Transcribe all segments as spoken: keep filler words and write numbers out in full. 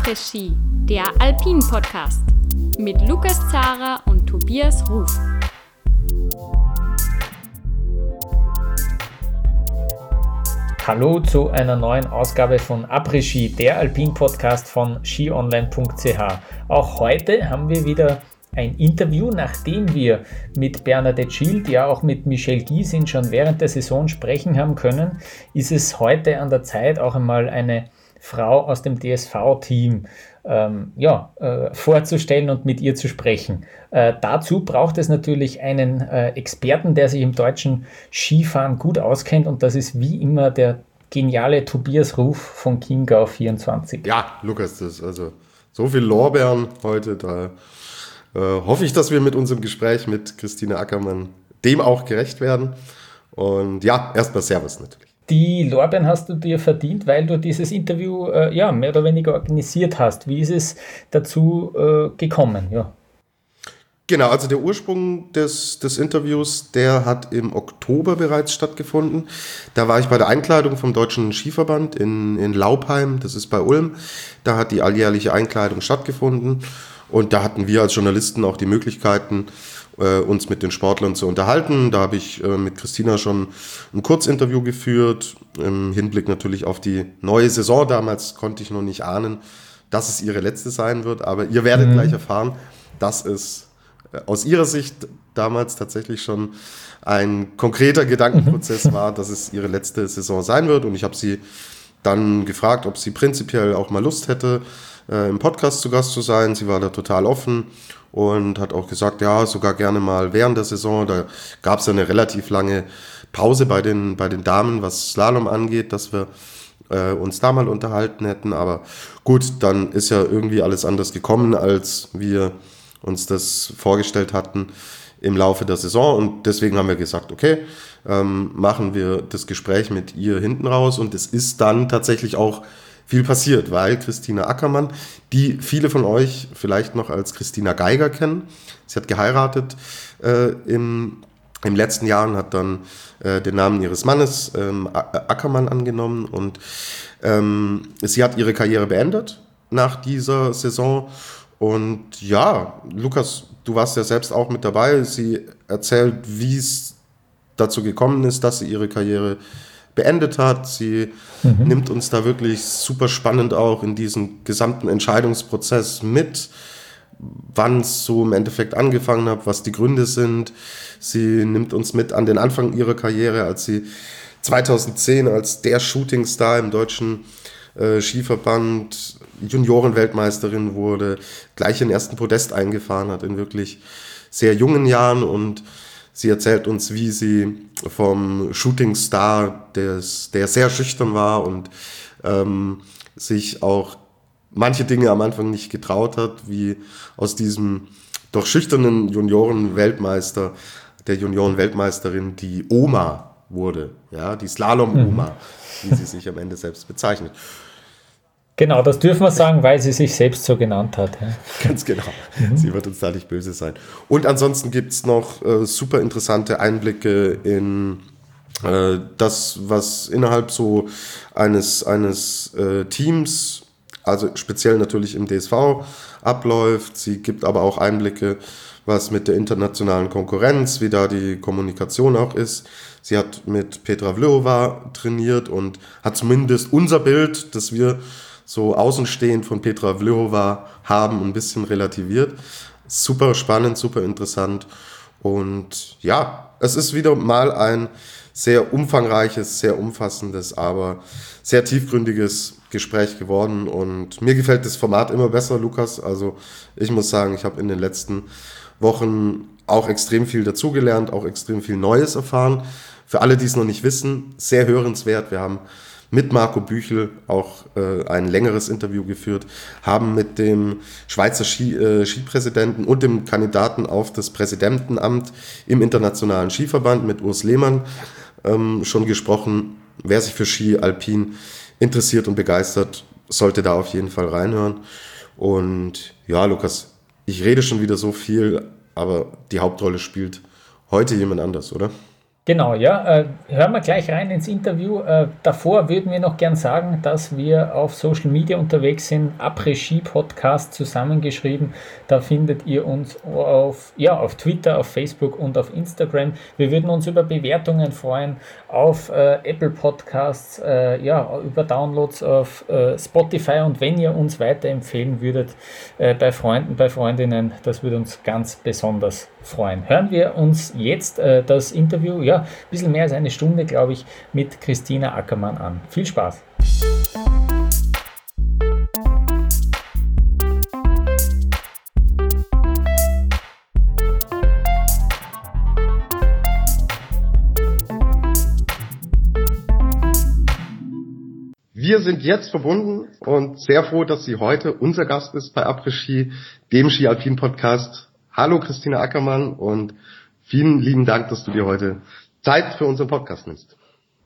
Après-Ski, der Alpin-Podcast mit Lukas Zara und Tobias Ruf. Hallo zu einer neuen Ausgabe von Après-Ski, der Alpin-Podcast von ski online punkt c h. Auch heute haben wir wieder ein Interview, nachdem wir mit Bernadette Schild, ja auch mit Michel Giesin schon während der Saison sprechen haben können, ist es heute an der Zeit, auch einmal eine Frau aus dem D S V-Team ähm, ja, äh, vorzustellen und mit ihr zu sprechen. Äh, dazu braucht es natürlich einen äh, Experten, der sich im deutschen Skifahren gut auskennt, und das ist wie immer der geniale Tobias Ruf von Chiemgau vierundzwanzig. Ja, Lukas, das ist also so viel Lorbeeren heute, da äh, hoffe ich, dass wir mit unserem Gespräch mit Christine Ackermann dem auch gerecht werden. Und ja, erstmal Servus natürlich. Die Lorbeeren hast du dir verdient, weil du dieses Interview äh, ja, mehr oder weniger organisiert hast. Wie ist es dazu äh, gekommen? Ja. Genau, also der Ursprung des, des Interviews, der hat im Oktober bereits stattgefunden. Da war ich bei der Einkleidung vom Deutschen Skiverband in, in Laupheim, das ist bei Ulm. Da hat die alljährliche Einkleidung stattgefunden und da hatten wir als Journalisten auch die Möglichkeiten, äh, uns mit den Sportlern zu unterhalten. Da habe ich äh, mit Christina schon ein Kurzinterview geführt, im Hinblick natürlich auf die neue Saison. Damals konnte ich noch nicht ahnen, dass es ihre letzte sein wird, aber ihr werdet mhm. gleich erfahren, dass es aus ihrer Sicht damals tatsächlich schon ein konkreter Gedankenprozess war, dass es ihre letzte Saison sein wird. Und ich habe sie dann gefragt, ob sie prinzipiell auch mal Lust hätte, äh, im Podcast zu Gast zu sein. Sie war da total offen und hat auch gesagt, ja, sogar gerne mal während der Saison. Da gab es ja eine relativ lange Pause bei den, bei den Damen, was Slalom angeht, dass wir äh, uns da mal unterhalten hätten. Aber gut, dann ist ja irgendwie alles anders gekommen, als wir uns das vorgestellt hatten im Laufe der Saison, und deswegen haben wir gesagt, okay, ähm, machen wir das Gespräch mit ihr hinten raus, und es ist dann tatsächlich auch viel passiert, weil Christina Ackermann, die viele von euch vielleicht noch als Christina Geiger kennen, sie hat geheiratet äh, im, im letzten Jahr und hat dann äh, den Namen ihres Mannes ähm, Ackermann angenommen, und ähm, sie hat ihre Karriere beendet nach dieser Saison. Und ja, Lukas, du warst ja selbst auch mit dabei. Sie erzählt, wie es dazu gekommen ist, dass sie ihre Karriere beendet hat. Sie mhm. nimmt uns da wirklich super spannend auch in diesen gesamten Entscheidungsprozess mit, wann es so im Endeffekt angefangen hat, was die Gründe sind. Sie nimmt uns mit an den Anfang ihrer Karriere, als sie zweitausendzehn als der Shootingstar im deutschen äh, Skiverband Juniorenweltmeisterin wurde, gleich den ersten Podest eingefahren hat in wirklich sehr jungen Jahren, und sie erzählt uns, wie sie vom Shootingstar, des, der sehr schüchtern war und ähm, sich auch manche Dinge am Anfang nicht getraut hat, wie aus diesem doch schüchternen Juniorenweltmeister, der Juniorenweltmeisterin, die Oma wurde, ja, die Slalom-Oma, mhm. wie sie sich am Ende selbst bezeichnet. Genau, das dürfen wir sagen, weil sie sich selbst so genannt hat. Ja. Ganz genau. Mhm. Sie wird uns da nicht böse sein. Und ansonsten gibt es noch äh, super interessante Einblicke in äh, das, was innerhalb so eines, eines äh, Teams, also speziell natürlich im D S V, abläuft. Sie gibt aber auch Einblicke, was mit der internationalen Konkurrenz, wie da die Kommunikation auch ist. Sie hat mit Petra Vlhova trainiert und hat zumindest unser Bild, das wir so außenstehend von Petra Vlhova haben, ein bisschen relativiert. Super spannend, super interessant. Und ja, es ist wieder mal ein sehr umfangreiches, sehr umfassendes, aber sehr tiefgründiges Gespräch geworden. Und mir gefällt das Format immer besser, Lukas. Also ich muss sagen, ich habe in den letzten Wochen auch extrem viel dazugelernt, auch extrem viel Neues erfahren. Für alle, die es noch nicht wissen, sehr hörenswert. Wir haben mit Marco Büchel auch äh, ein längeres Interview geführt, haben mit dem Schweizer Ski, äh, Skipräsidenten und dem Kandidaten auf das Präsidentenamt im Internationalen Skiverband mit Urs Lehmann ähm, schon gesprochen. Wer sich für Ski Alpin interessiert und begeistert, sollte da auf jeden Fall reinhören. Und ja, Lukas, ich rede schon wieder so viel, aber die Hauptrolle spielt heute jemand anders, oder? Genau, ja. Äh, hören wir gleich rein ins Interview. Äh, davor würden wir noch gern sagen, dass wir auf Social Media unterwegs sind. Après-Ski Podcast zusammengeschrieben. Da findet ihr uns auf, ja, auf Twitter, auf Facebook und auf Instagram. Wir würden uns über Bewertungen freuen auf äh, Apple Podcasts, äh, ja, über Downloads auf äh, Spotify, und wenn ihr uns weiterempfehlen würdet äh, bei Freunden, bei Freundinnen, das würde uns ganz besonders freuen. Hören wir uns jetzt äh, das Interview, ja, ein bisschen mehr als eine Stunde, glaube ich, mit Christina Ackermann an. Viel Spaß! Wir sind jetzt verbunden und sehr froh, dass sie heute unser Gast ist bei Après-Ski, dem Ski-Alpin-Podcast. Hallo Christina Ackermann und vielen lieben Dank, dass du dir heute Zeit für unseren Podcast nimmst.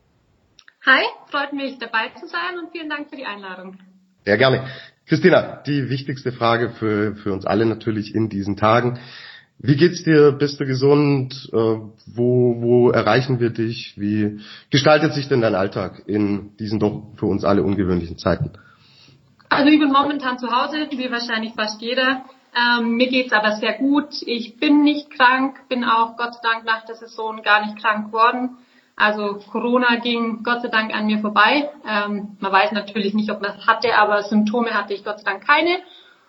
Hi, freut mich dabei zu sein und vielen Dank für die Einladung. Sehr gerne. Christina, die wichtigste Frage für, für uns alle natürlich in diesen Tagen. Wie geht's dir? Bist du gesund? Wo, wo erreichen wir dich? Wie gestaltet sich denn dein Alltag in diesen doch für uns alle ungewöhnlichen Zeiten? Also ich bin momentan zu Hause, wie wahrscheinlich fast jeder. Ähm, mir geht's aber sehr gut. Ich bin nicht krank, bin auch Gott sei Dank nach der Saison gar nicht krank geworden. Also Corona ging Gott sei Dank an mir vorbei. Ähm, man weiß natürlich nicht, ob man es hatte, aber Symptome hatte ich Gott sei Dank keine.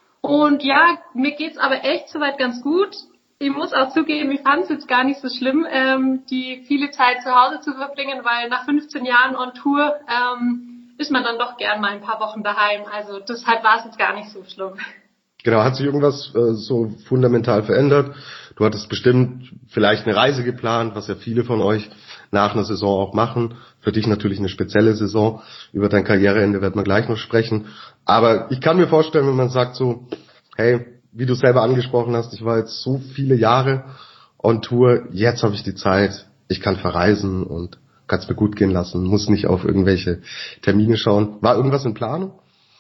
Und ja, mir geht's aber echt soweit ganz gut. Ich muss auch zugeben, ich fand es jetzt gar nicht so schlimm, ähm, die viele Zeit zu Hause zu verbringen, weil nach fünfzehn Jahren on Tour ähm, ist man dann doch gern mal ein paar Wochen daheim. Also deshalb war es jetzt gar nicht so schlimm. Genau, hat sich irgendwas äh, so fundamental verändert? Du hattest bestimmt vielleicht eine Reise geplant, was ja viele von euch nach einer Saison auch machen. Für dich natürlich eine spezielle Saison. Über dein Karriereende werden wir gleich noch sprechen. Aber ich kann mir vorstellen, wenn man sagt so, hey, wie du selber angesprochen hast, ich war jetzt so viele Jahre on Tour, jetzt habe ich die Zeit, ich kann verreisen und kann es mir gut gehen lassen, muss nicht auf irgendwelche Termine schauen. War irgendwas in Planung?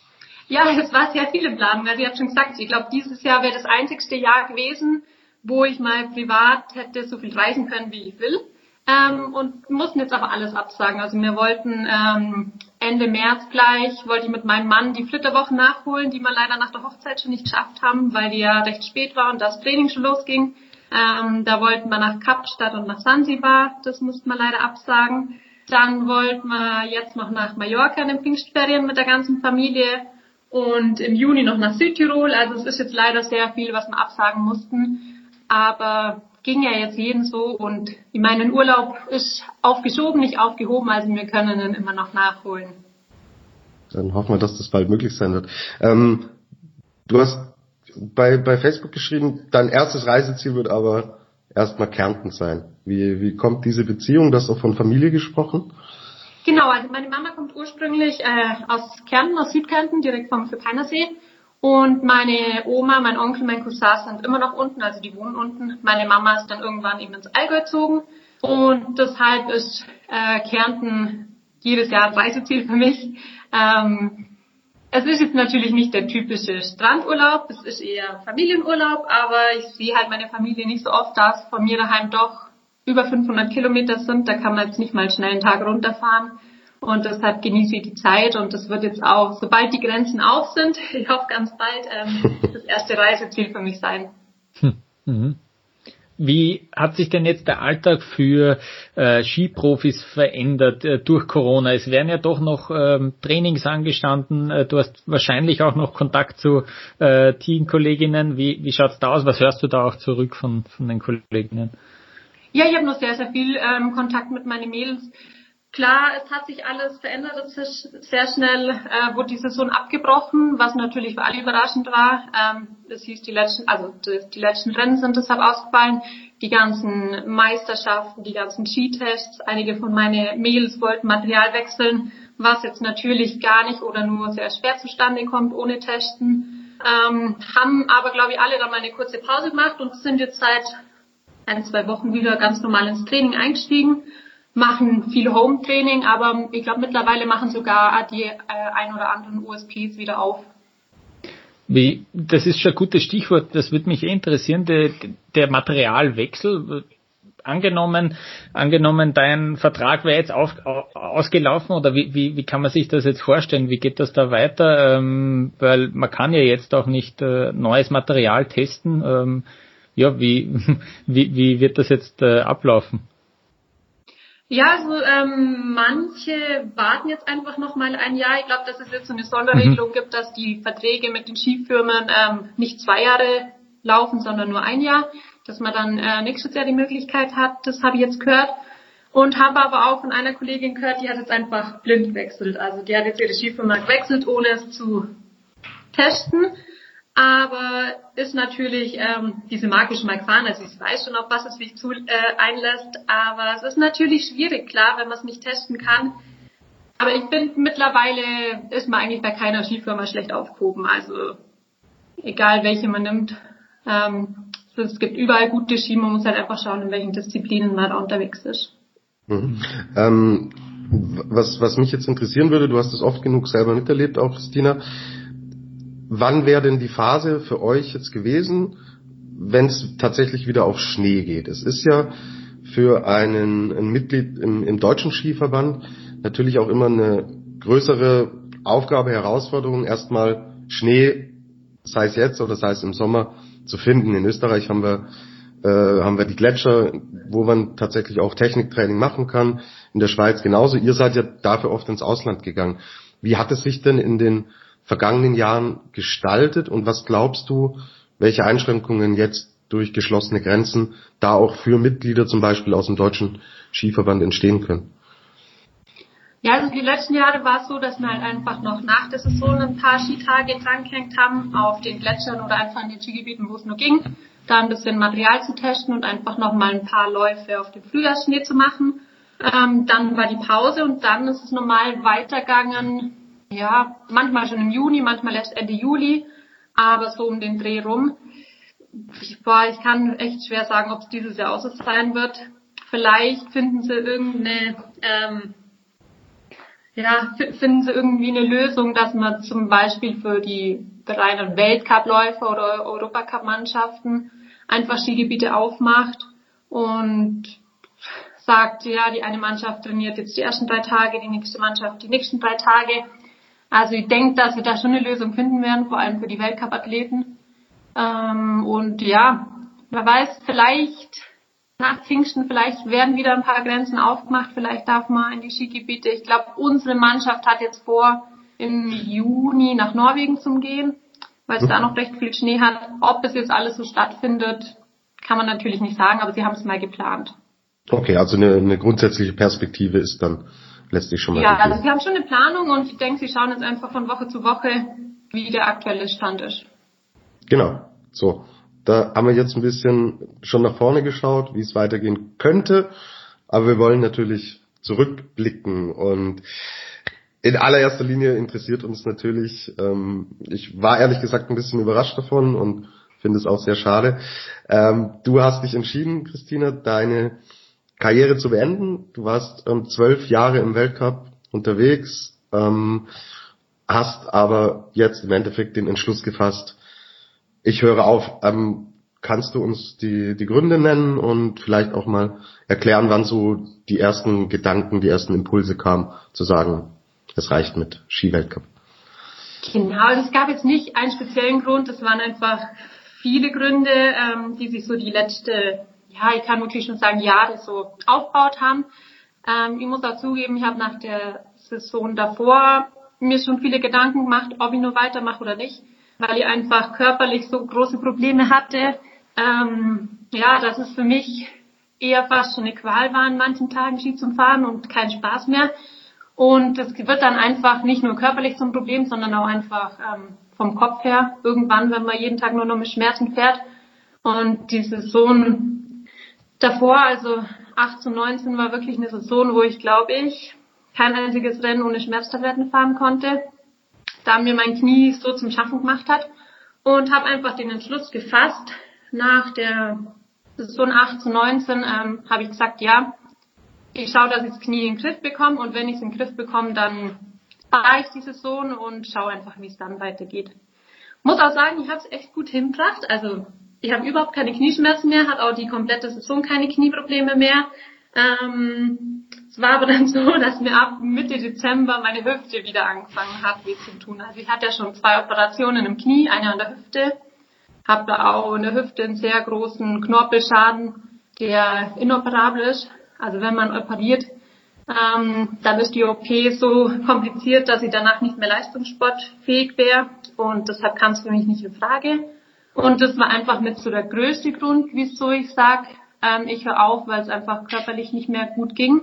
Ja, es war sehr viel in Planung. Also ich habe schon gesagt, ich glaube, dieses Jahr wäre das einzigste Jahr gewesen, wo ich mal privat hätte so viel reisen können, wie ich will. Ähm, und mussten jetzt aber alles absagen. Also wir wollten ähm, Ende März gleich, wollte ich mit meinem Mann die Flitterwochen nachholen, die wir leider nach der Hochzeit schon nicht geschafft haben, weil die ja recht spät war und das Training schon losging. Ähm, da wollten wir nach Kapstadt und nach Sansibar, das mussten wir leider absagen. Dann wollten wir jetzt noch nach Mallorca in den Pfingstferien mit der ganzen Familie und im Juni noch nach Südtirol. Also es ist jetzt leider sehr viel, was wir absagen mussten, aber ging ja jetzt jeden so und ich meine, ein Urlaub ist aufgeschoben, nicht aufgehoben, also wir können ihn immer noch nachholen. Dann hoffen wir, dass das bald möglich sein wird. Ähm, du hast bei, bei Facebook geschrieben, dein erstes Reiseziel wird aber erstmal Kärnten sein. Wie, wie kommt diese Beziehung? Du hast auch von Familie gesprochen? Genau, also meine Mama kommt ursprünglich äh, aus Kärnten, aus Südkärnten, direkt vom Philippinersee. Und meine Oma, mein Onkel, mein Cousin sind immer noch unten, also die wohnen unten. Meine Mama ist dann irgendwann eben ins Allgäu gezogen. Und deshalb ist äh, Kärnten jedes Jahr ein Reiseziel für mich. Ähm, es ist jetzt natürlich nicht der typische Strandurlaub, es ist eher Familienurlaub, aber ich sehe halt meine Familie nicht so oft, da es von mir daheim doch über fünfhundert Kilometer sind. Da kann man jetzt nicht mal schnell einen Tag runterfahren. Und deshalb genieße ich die Zeit und das wird jetzt auch, sobald die Grenzen auf sind, ich hoffe ganz bald, ähm, das erste Reiseziel für mich sein. Hm. Mhm. Wie hat sich denn jetzt der Alltag für äh, Skiprofis verändert äh, durch Corona? Es werden ja doch noch ähm, Trainings angestanden. Äh, du hast wahrscheinlich auch noch Kontakt zu äh, Teamkolleginnen. Wie, wie schaut's da aus? Was hörst du da auch zurück von, von den Kolleginnen? Ja, ich habe noch sehr, sehr viel ähm, Kontakt mit meinen Mädels. Klar, es hat sich alles verändert, es ist sehr schnell, äh, wurde die Saison abgebrochen, was natürlich für alle überraschend war. Ähm, es hieß, die letzten, also die, die letzten Rennen sind deshalb ausgefallen, die ganzen Meisterschaften, die ganzen Skitests, einige von meinen Mädels wollten Material wechseln, was jetzt natürlich gar nicht oder nur sehr schwer zustande kommt ohne Testen. Ähm, haben aber, glaube ich, alle dann mal eine kurze Pause gemacht und sind jetzt seit ein, zwei Wochen wieder ganz normal ins Training eingestiegen. Machen viel Home-Training, aber ich glaube mittlerweile machen sogar die äh, ein oder anderen U S Ps wieder auf. Wie, das ist schon ein gutes Stichwort, das würde mich interessieren, der, der Materialwechsel. angenommen, angenommen, dein Vertrag wäre jetzt auf, ausgelaufen oder wie, wie, wie kann man sich das jetzt vorstellen? Wie geht das da weiter? Ähm, weil man kann ja jetzt auch nicht äh, neues Material testen. Ähm, ja, wie, wie, wie wird das jetzt äh, ablaufen? Ja, also ähm, manche warten jetzt einfach noch mal ein Jahr. Ich glaube, dass es jetzt so eine Sonderregelung mhm. gibt, dass die Verträge mit den Skifirmen ähm, nicht zwei Jahre laufen, sondern nur ein Jahr, dass man dann äh, nächstes Jahr die Möglichkeit hat. Das habe ich jetzt gehört und habe aber auch von einer Kollegin gehört, die hat jetzt einfach blind gewechselt. Also die hat jetzt ihre Skifirma gewechselt, ohne es zu testen. Aber ist natürlich ähm, diese Marke schon mal gefahren, also ich weiß schon, auf was es sich zu, äh, einlässt, aber es ist natürlich schwierig, klar, wenn man es nicht testen kann. Aber ich finde, mittlerweile ist man eigentlich bei keiner Skifirma schlecht aufgehoben, also egal welche man nimmt. Ähm, es gibt überall gute Ski, man muss halt einfach schauen, in welchen Disziplinen man da unterwegs ist. Mhm. Ähm, was, was mich jetzt interessieren würde, du hast es oft genug selber miterlebt, auch Christina. Wann wäre denn die Phase für euch jetzt gewesen, wenn es tatsächlich wieder auf Schnee geht? Es ist ja für einen ein Mitglied im, im deutschen Skiverband natürlich auch immer eine größere Aufgabe, Herausforderung, erstmal Schnee, sei es jetzt oder sei es im Sommer, zu finden. In Österreich haben wir äh, haben wir die Gletscher, wo man tatsächlich auch Techniktraining machen kann. In der Schweiz genauso. Ihr seid ja dafür oft ins Ausland gegangen. Wie hat es sich denn in den vergangenen Jahren gestaltet und was glaubst du, welche Einschränkungen jetzt durch geschlossene Grenzen da auch für Mitglieder zum Beispiel aus dem deutschen Skiverband entstehen können? Ja, also die letzten Jahre war es so, dass wir halt einfach noch nach der Saison ein paar Skitage drangehängt haben auf den Gletschern oder einfach in den Skigebieten, wo es nur ging, da ein bisschen Material zu testen und einfach noch mal ein paar Läufe auf dem Frühjahrsschnee zu machen. Ähm, dann war die Pause und dann ist es normal weitergegangen. Ja, manchmal schon im Juni, manchmal erst Ende Juli, aber so um den Dreh rum. Ich, boah, ich kann echt schwer sagen, ob es dieses Jahr auch so sein wird. Vielleicht finden sie irgendeine, ähm, ja, f- finden sie irgendwie eine Lösung, dass man zum Beispiel für die reinen Weltcup-Läufer oder Europacup-Mannschaften einfach Skigebiete aufmacht und sagt, ja, die eine Mannschaft trainiert jetzt die ersten drei Tage, die nächste Mannschaft die nächsten drei Tage. Also ich denke, dass wir da schon eine Lösung finden werden, vor allem für die Weltcup-Athleten. Ähm, und ja, wer weiß, vielleicht nach Pfingsten, vielleicht werden wieder ein paar Grenzen aufgemacht, vielleicht darf man in die Skigebiete. Ich glaube, unsere Mannschaft hat jetzt vor, im Juni nach Norwegen zu gehen, weil es da noch recht viel Schnee hat. Ob es jetzt alles so stattfindet, kann man natürlich nicht sagen, aber sie haben es mal geplant. Okay, also eine, eine grundsätzliche Perspektive ist dann letztlich schon mal. Ja, also sie haben schon eine Planung und ich denke, sie schauen jetzt einfach von Woche zu Woche, wie der aktuelle Stand ist. Genau, so. Da haben wir jetzt ein bisschen schon nach vorne geschaut, wie es weitergehen könnte, aber wir wollen natürlich zurückblicken und in allererster Linie interessiert uns natürlich, ähm, ich war ehrlich gesagt ein bisschen überrascht davon und finde es auch sehr schade. Ähm, du hast dich entschieden, Christina, deine Karriere zu beenden. Du warst ähm, zwölf Jahre im Weltcup unterwegs, ähm, hast aber jetzt im Endeffekt den Entschluss gefasst, ich höre auf. Ähm, kannst du uns die, die Gründe nennen und vielleicht auch mal erklären, wann so die ersten Gedanken, die ersten Impulse kamen, zu sagen, es reicht mit Skiweltcup? Genau, also es gab jetzt nicht einen speziellen Grund, es waren einfach viele Gründe, ähm, die sich so die letzte, ja, ich kann wirklich schon sagen, Jahre so aufgebaut haben. Ähm, ich muss auch zugeben, ich habe nach der Saison davor mir schon viele Gedanken gemacht, ob ich nur weitermache oder nicht, weil ich einfach körperlich so große Probleme hatte, ähm, ja, dass es für mich eher fast schon eine Qual war, an manchen Tagen Ski zu fahren und kein Spaß mehr. Und es wird dann einfach nicht nur körperlich zum Problem, sondern auch einfach ähm, vom Kopf her. Irgendwann, wenn man jeden Tag nur noch mit Schmerzen fährt. Und die Saison davor, also achtzehn, neunzehn, war wirklich eine Saison, wo ich, glaube ich, kein einziges Rennen ohne Schmerztabletten fahren konnte, da mir mein Knie so zum Schaffen gemacht hat. Und habe einfach den Entschluss gefasst, nach der Saison achtzehn, neunzehn ähm, habe ich gesagt, ja, ich schaue, dass ich das Knie in den Griff bekomme und wenn ich es in den Griff bekomme, dann fahre ich die Saison und schaue einfach, wie es dann weitergeht. Muss auch sagen, ich habe es echt gut hingebracht. Also ich habe überhaupt keine Knieschmerzen mehr, hatte auch die komplette Saison keine Knieprobleme mehr. Ähm, es war aber dann so, dass mir ab Mitte Dezember meine Hüfte wieder angefangen hat, weh zu tun. Also ich hatte ja schon zwei Operationen im Knie, eine an der Hüfte, habe da auch in der Hüfte einen sehr großen Knorpelschaden, der inoperabel ist. Also wenn man operiert, ähm, dann ist die O P so kompliziert, dass ich danach nicht mehr leistungssportfähig wäre und deshalb kam es für mich nicht in Frage. Und das war einfach mit so der größte Grund, wieso ich sage, ähm, ich höre auf, weil es einfach körperlich nicht mehr gut ging.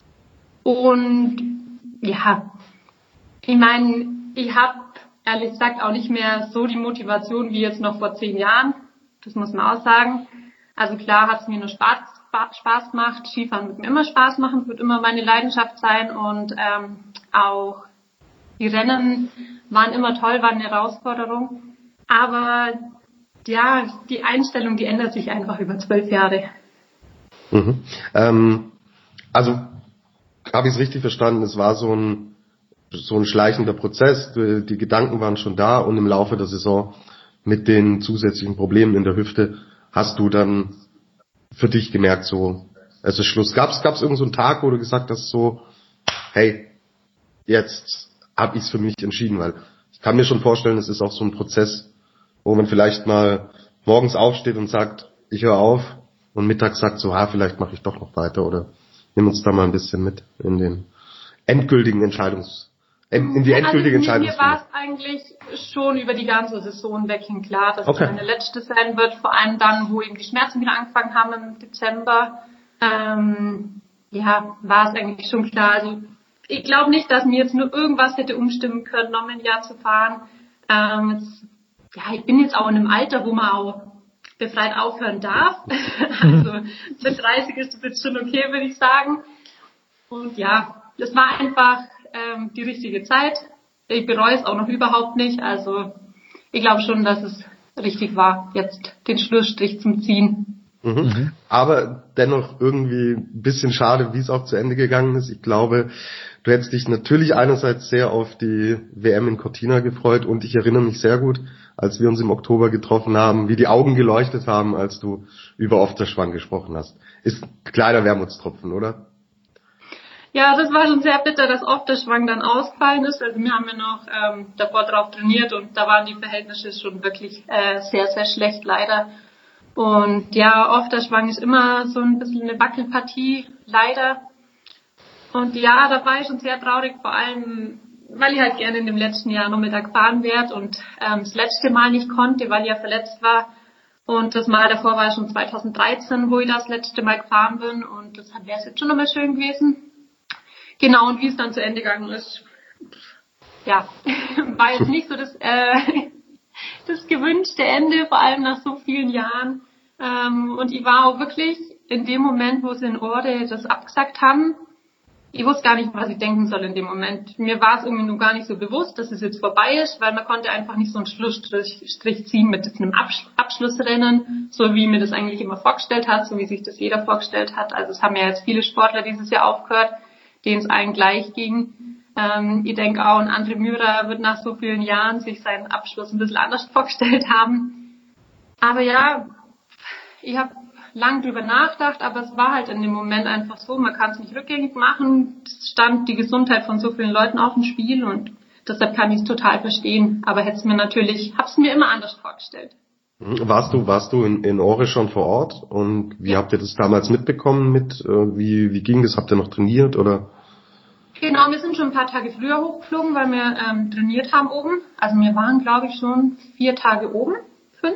Und ja, ich meine, ich habe ehrlich gesagt auch nicht mehr so die Motivation wie jetzt noch vor zehn Jahren. Das muss man auch sagen. Also klar hat es mir nur Spaß, Spaß gemacht. Skifahren wird mir immer Spaß machen, wird immer meine Leidenschaft sein. Und ähm, auch die Rennen waren immer toll, waren eine Herausforderung. Aber ja, die Einstellung, die ändert sich einfach über zwölf Jahre. Mhm. Ähm, also habe ich es richtig verstanden, es war so ein so ein schleichender Prozess, die, die Gedanken waren schon da und im Laufe der Saison mit den zusätzlichen Problemen in der Hüfte hast du dann für dich gemerkt, so, es ist Schluss. Gab es gab's irgend so einen Tag, wo du gesagt hast, so, hey, jetzt habe ich es für mich entschieden, weil ich kann mir schon vorstellen, es ist auch so ein Prozess, wo man vielleicht mal morgens aufsteht und sagt, ich höre auf und mittags sagt so, ah, vielleicht mache ich doch noch weiter oder nimm uns da mal ein bisschen mit in den endgültigen Entscheidungs in die endgültige also, Entscheidung. Mir war es eigentlich schon über die ganze Saison weg hin klar, dass okay. es meine letzte sein wird, vor allem dann, wo eben die Schmerzen wieder angefangen haben im Dezember. Ähm, ja, war es eigentlich schon klar. Also ich glaube nicht, dass mir jetzt nur irgendwas hätte umstimmen können, noch ein Jahr zu fahren. Ähm, jetzt, ja, ich bin jetzt auch in einem Alter, wo man auch befreit aufhören darf. Also mit dreißig ist das jetzt schon okay, würde ich sagen. Und ja, das war einfach ähm, die richtige Zeit. Ich bereue es auch noch überhaupt nicht. Also ich glaube schon, dass es richtig war, jetzt den Schlussstrich zum Ziehen. Mhm. Mhm. Aber dennoch irgendwie ein bisschen schade, wie es auch zu Ende gegangen ist. Ich glaube, du hättest dich natürlich einerseits sehr auf die W M in Cortina gefreut und ich erinnere mich sehr gut, als wir uns im Oktober getroffen haben, wie die Augen geleuchtet haben, als du über Ofterschwang gesprochen hast. Ist ein kleiner Wermutstropfen, oder? Ja, das war schon sehr bitter, dass Ofterschwang dann ausgefallen ist. Also wir haben ja noch ähm, davor drauf trainiert und da waren die Verhältnisse schon wirklich äh, sehr, sehr schlecht leider. Und ja, Ofterschwang ist immer so ein bisschen eine Wackelpartie, leider. Und ja, da war ich schon sehr traurig, vor allem, weil ich halt gerne in dem letzten Jahr noch mit da gefahren wäre und ähm, das letzte Mal nicht konnte, weil ich ja verletzt war. Und das Mal davor war schon zwanzig dreizehn, wo ich das letzte Mal gefahren bin und das wäre jetzt schon nochmal schön gewesen. Genau, und wie es dann zu Ende gegangen ist, ja, war jetzt nicht so das, äh, das gewünschte Ende, vor allem nach so vielen Jahren. Ähm, und ich war auch wirklich in dem Moment, wo sie in Orde das abgesagt haben, ich wusste gar nicht, was ich denken soll in dem Moment. Mir war es irgendwie nur gar nicht so bewusst, dass es jetzt vorbei ist, weil man konnte einfach nicht so einen Schlussstrich Strich ziehen mit einem Absch- Abschlussrennen, so wie mir das eigentlich immer vorgestellt hat, so wie sich das jeder vorgestellt hat. Also es haben ja jetzt viele Sportler dieses Jahr aufgehört, denen es allen gleich ging. Ähm, ich denke auch, ein André Mürer wird nach so vielen Jahren sich seinen Abschluss ein bisschen anders vorgestellt haben. Aber ja, ich habe lang drüber nachgedacht, aber es war halt in dem Moment einfach so, man kann es nicht rückgängig machen. Es stand die Gesundheit von so vielen Leuten auf dem Spiel und deshalb kann ich es total verstehen. Aber hätte es mir natürlich, habe es mir immer anders vorgestellt. Warst du, warst du in, in Ore schon vor Ort und wie habt ihr das damals mitbekommen mit, äh, wie, wie ging das? Habt ihr noch trainiert oder? Genau, wir sind schon ein paar Tage früher hochgeflogen, weil wir ähm, trainiert haben oben. Also wir waren, glaube ich, schon vier Tage oben, fünf.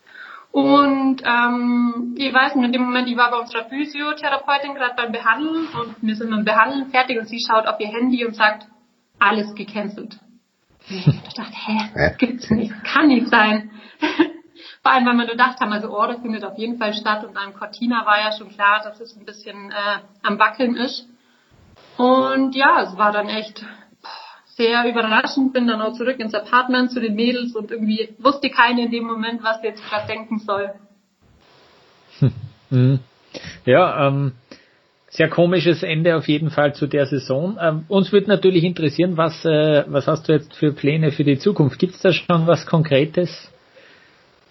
Und ähm, ich weiß nicht, in dem Moment, ich war bei unserer Physiotherapeutin gerade beim Behandeln und wir sind beim Behandeln fertig und sie schaut auf ihr Handy und sagt, alles gecancelt. Ich dachte, hä, das gibt's nicht, das kann nicht sein. Vor allem, weil wir nur gedacht haben, also Orde findet auf jeden Fall statt und dann Cortina war ja schon klar, dass es ein bisschen äh, am Wackeln ist. Und ja, es war dann echt sehr überraschend, bin dann auch zurück ins Apartment zu den Mädels und irgendwie wusste keiner in dem Moment, was sie jetzt gerade denken soll. Hm. Ja, ähm, sehr komisches Ende auf jeden Fall zu der Saison. Ähm, uns würde natürlich interessieren, was, äh, was hast du jetzt für Pläne für die Zukunft? Gibt es da schon was Konkretes?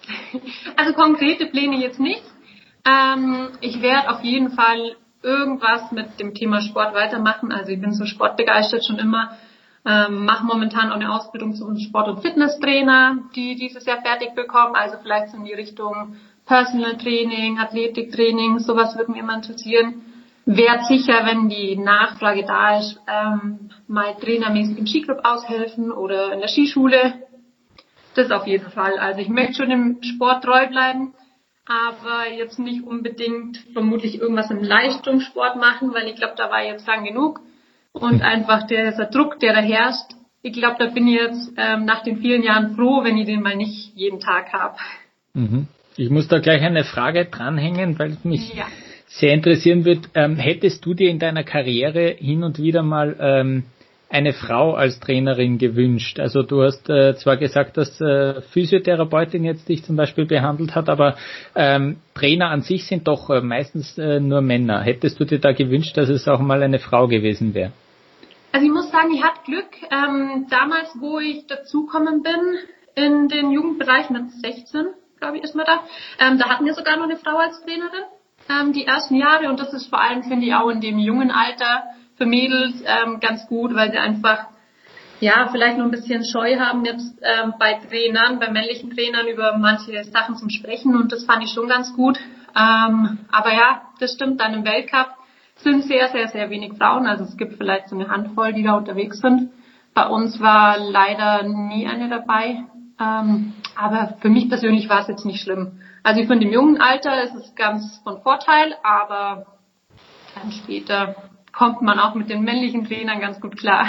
Also konkrete Pläne jetzt nicht. Ähm, ich werde auf jeden Fall irgendwas mit dem Thema Sport weitermachen. Also ich bin so sportbegeistert schon immer. Ähm, mache momentan auch eine Ausbildung zum Sport- und Fitnesstrainer, die dieses Jahr fertig bekommen. Also vielleicht so in die Richtung Personal Training, Athletiktraining, sowas würde mich immer interessieren. Wäre sicher, wenn die Nachfrage da ist, ähm, mal trainermäßig im Skiclub aushelfen oder in der Skischule. Das auf jeden Fall. Also ich möchte schon im Sport treu bleiben, aber jetzt nicht unbedingt vermutlich irgendwas im Leistungssport machen, weil ich glaube, da war jetzt lang genug. Und einfach der, der Druck, der da herrscht, ich glaube, da bin ich jetzt ähm, nach den vielen Jahren froh, wenn ich den mal nicht jeden Tag habe. Mhm. Ich muss da gleich eine Frage dranhängen, weil es mich Ja. sehr interessieren wird. Ähm, hättest du dir in deiner Karriere hin und wieder mal ähm, eine Frau als Trainerin gewünscht? Also du hast äh, zwar gesagt, dass äh, Physiotherapeutin jetzt dich zum Beispiel behandelt hat, aber ähm, Trainer an sich sind doch äh, meistens äh, nur Männer. Hättest du dir da gewünscht, dass es auch mal eine Frau gewesen wäre? Also ich muss sagen, ich hatte Glück. Ähm, damals, wo ich dazugekommen bin, in den Jugendbereich mit sechzehn, glaube ich, ist man da, ähm, da hatten wir sogar noch eine Frau als Trainerin, ähm, die ersten Jahre. Und das ist vor allem, finde ich, auch in dem jungen Alter für Mädels ähm, ganz gut, weil sie einfach, ja, vielleicht noch ein bisschen Scheu haben jetzt ähm, bei Trainern, bei männlichen Trainern über manche Sachen zum Sprechen. Und das fand ich schon ganz gut. Ähm, aber ja, das stimmt, dann im Weltcup sind sehr, sehr, sehr wenig Frauen. Also es gibt vielleicht so eine Handvoll, die da unterwegs sind. Bei uns war leider nie eine dabei. Ähm, aber für mich persönlich war es jetzt nicht schlimm. Also ich finde, im jungen Alter ist es ganz von Vorteil, aber dann später kommt man auch mit den männlichen Trainern ganz gut klar.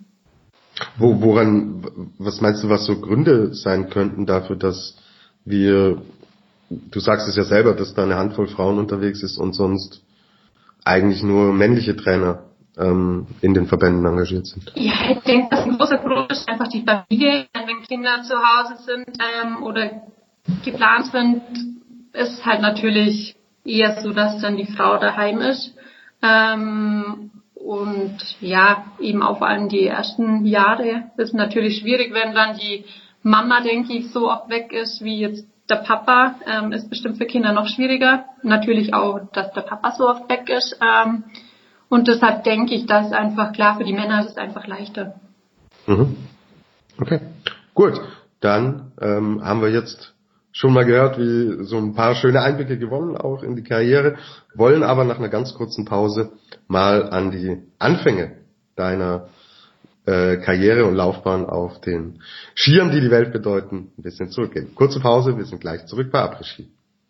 Wo, woran, was meinst du, was so Gründe sein könnten dafür, dass wir, du sagst es ja selber, dass da eine Handvoll Frauen unterwegs ist und sonst eigentlich nur männliche Trainer ähm, in den Verbänden engagiert sind? Ja, ich denke, dass ein großer Grund ist einfach die Familie. Wenn Kinder zu Hause sind ähm, oder geplant sind, ist halt natürlich eher so, dass dann die Frau daheim ist. Ähm, und ja, eben auch vor allem die ersten Jahre ist natürlich schwierig, wenn dann die Mama, denke ich, so oft weg ist wie jetzt der Papa. Ähm, ist bestimmt für Kinder noch schwieriger. Natürlich auch, dass der Papa so oft weg ist. Ähm, und deshalb denke ich, dass einfach klar, für die Männer ist es einfach leichter. Mhm. Okay, gut. Dann ähm, haben wir jetzt schon mal gehört, wie so ein paar schöne Einblicke gewonnen, auch in die Karriere, wollen aber nach einer ganz kurzen Pause mal an die Anfänge deiner äh, Karriere und Laufbahn auf den Skiern, die die Welt bedeuten, ein bisschen zurückgehen. Kurze Pause, wir sind gleich zurück bei Après-Ski.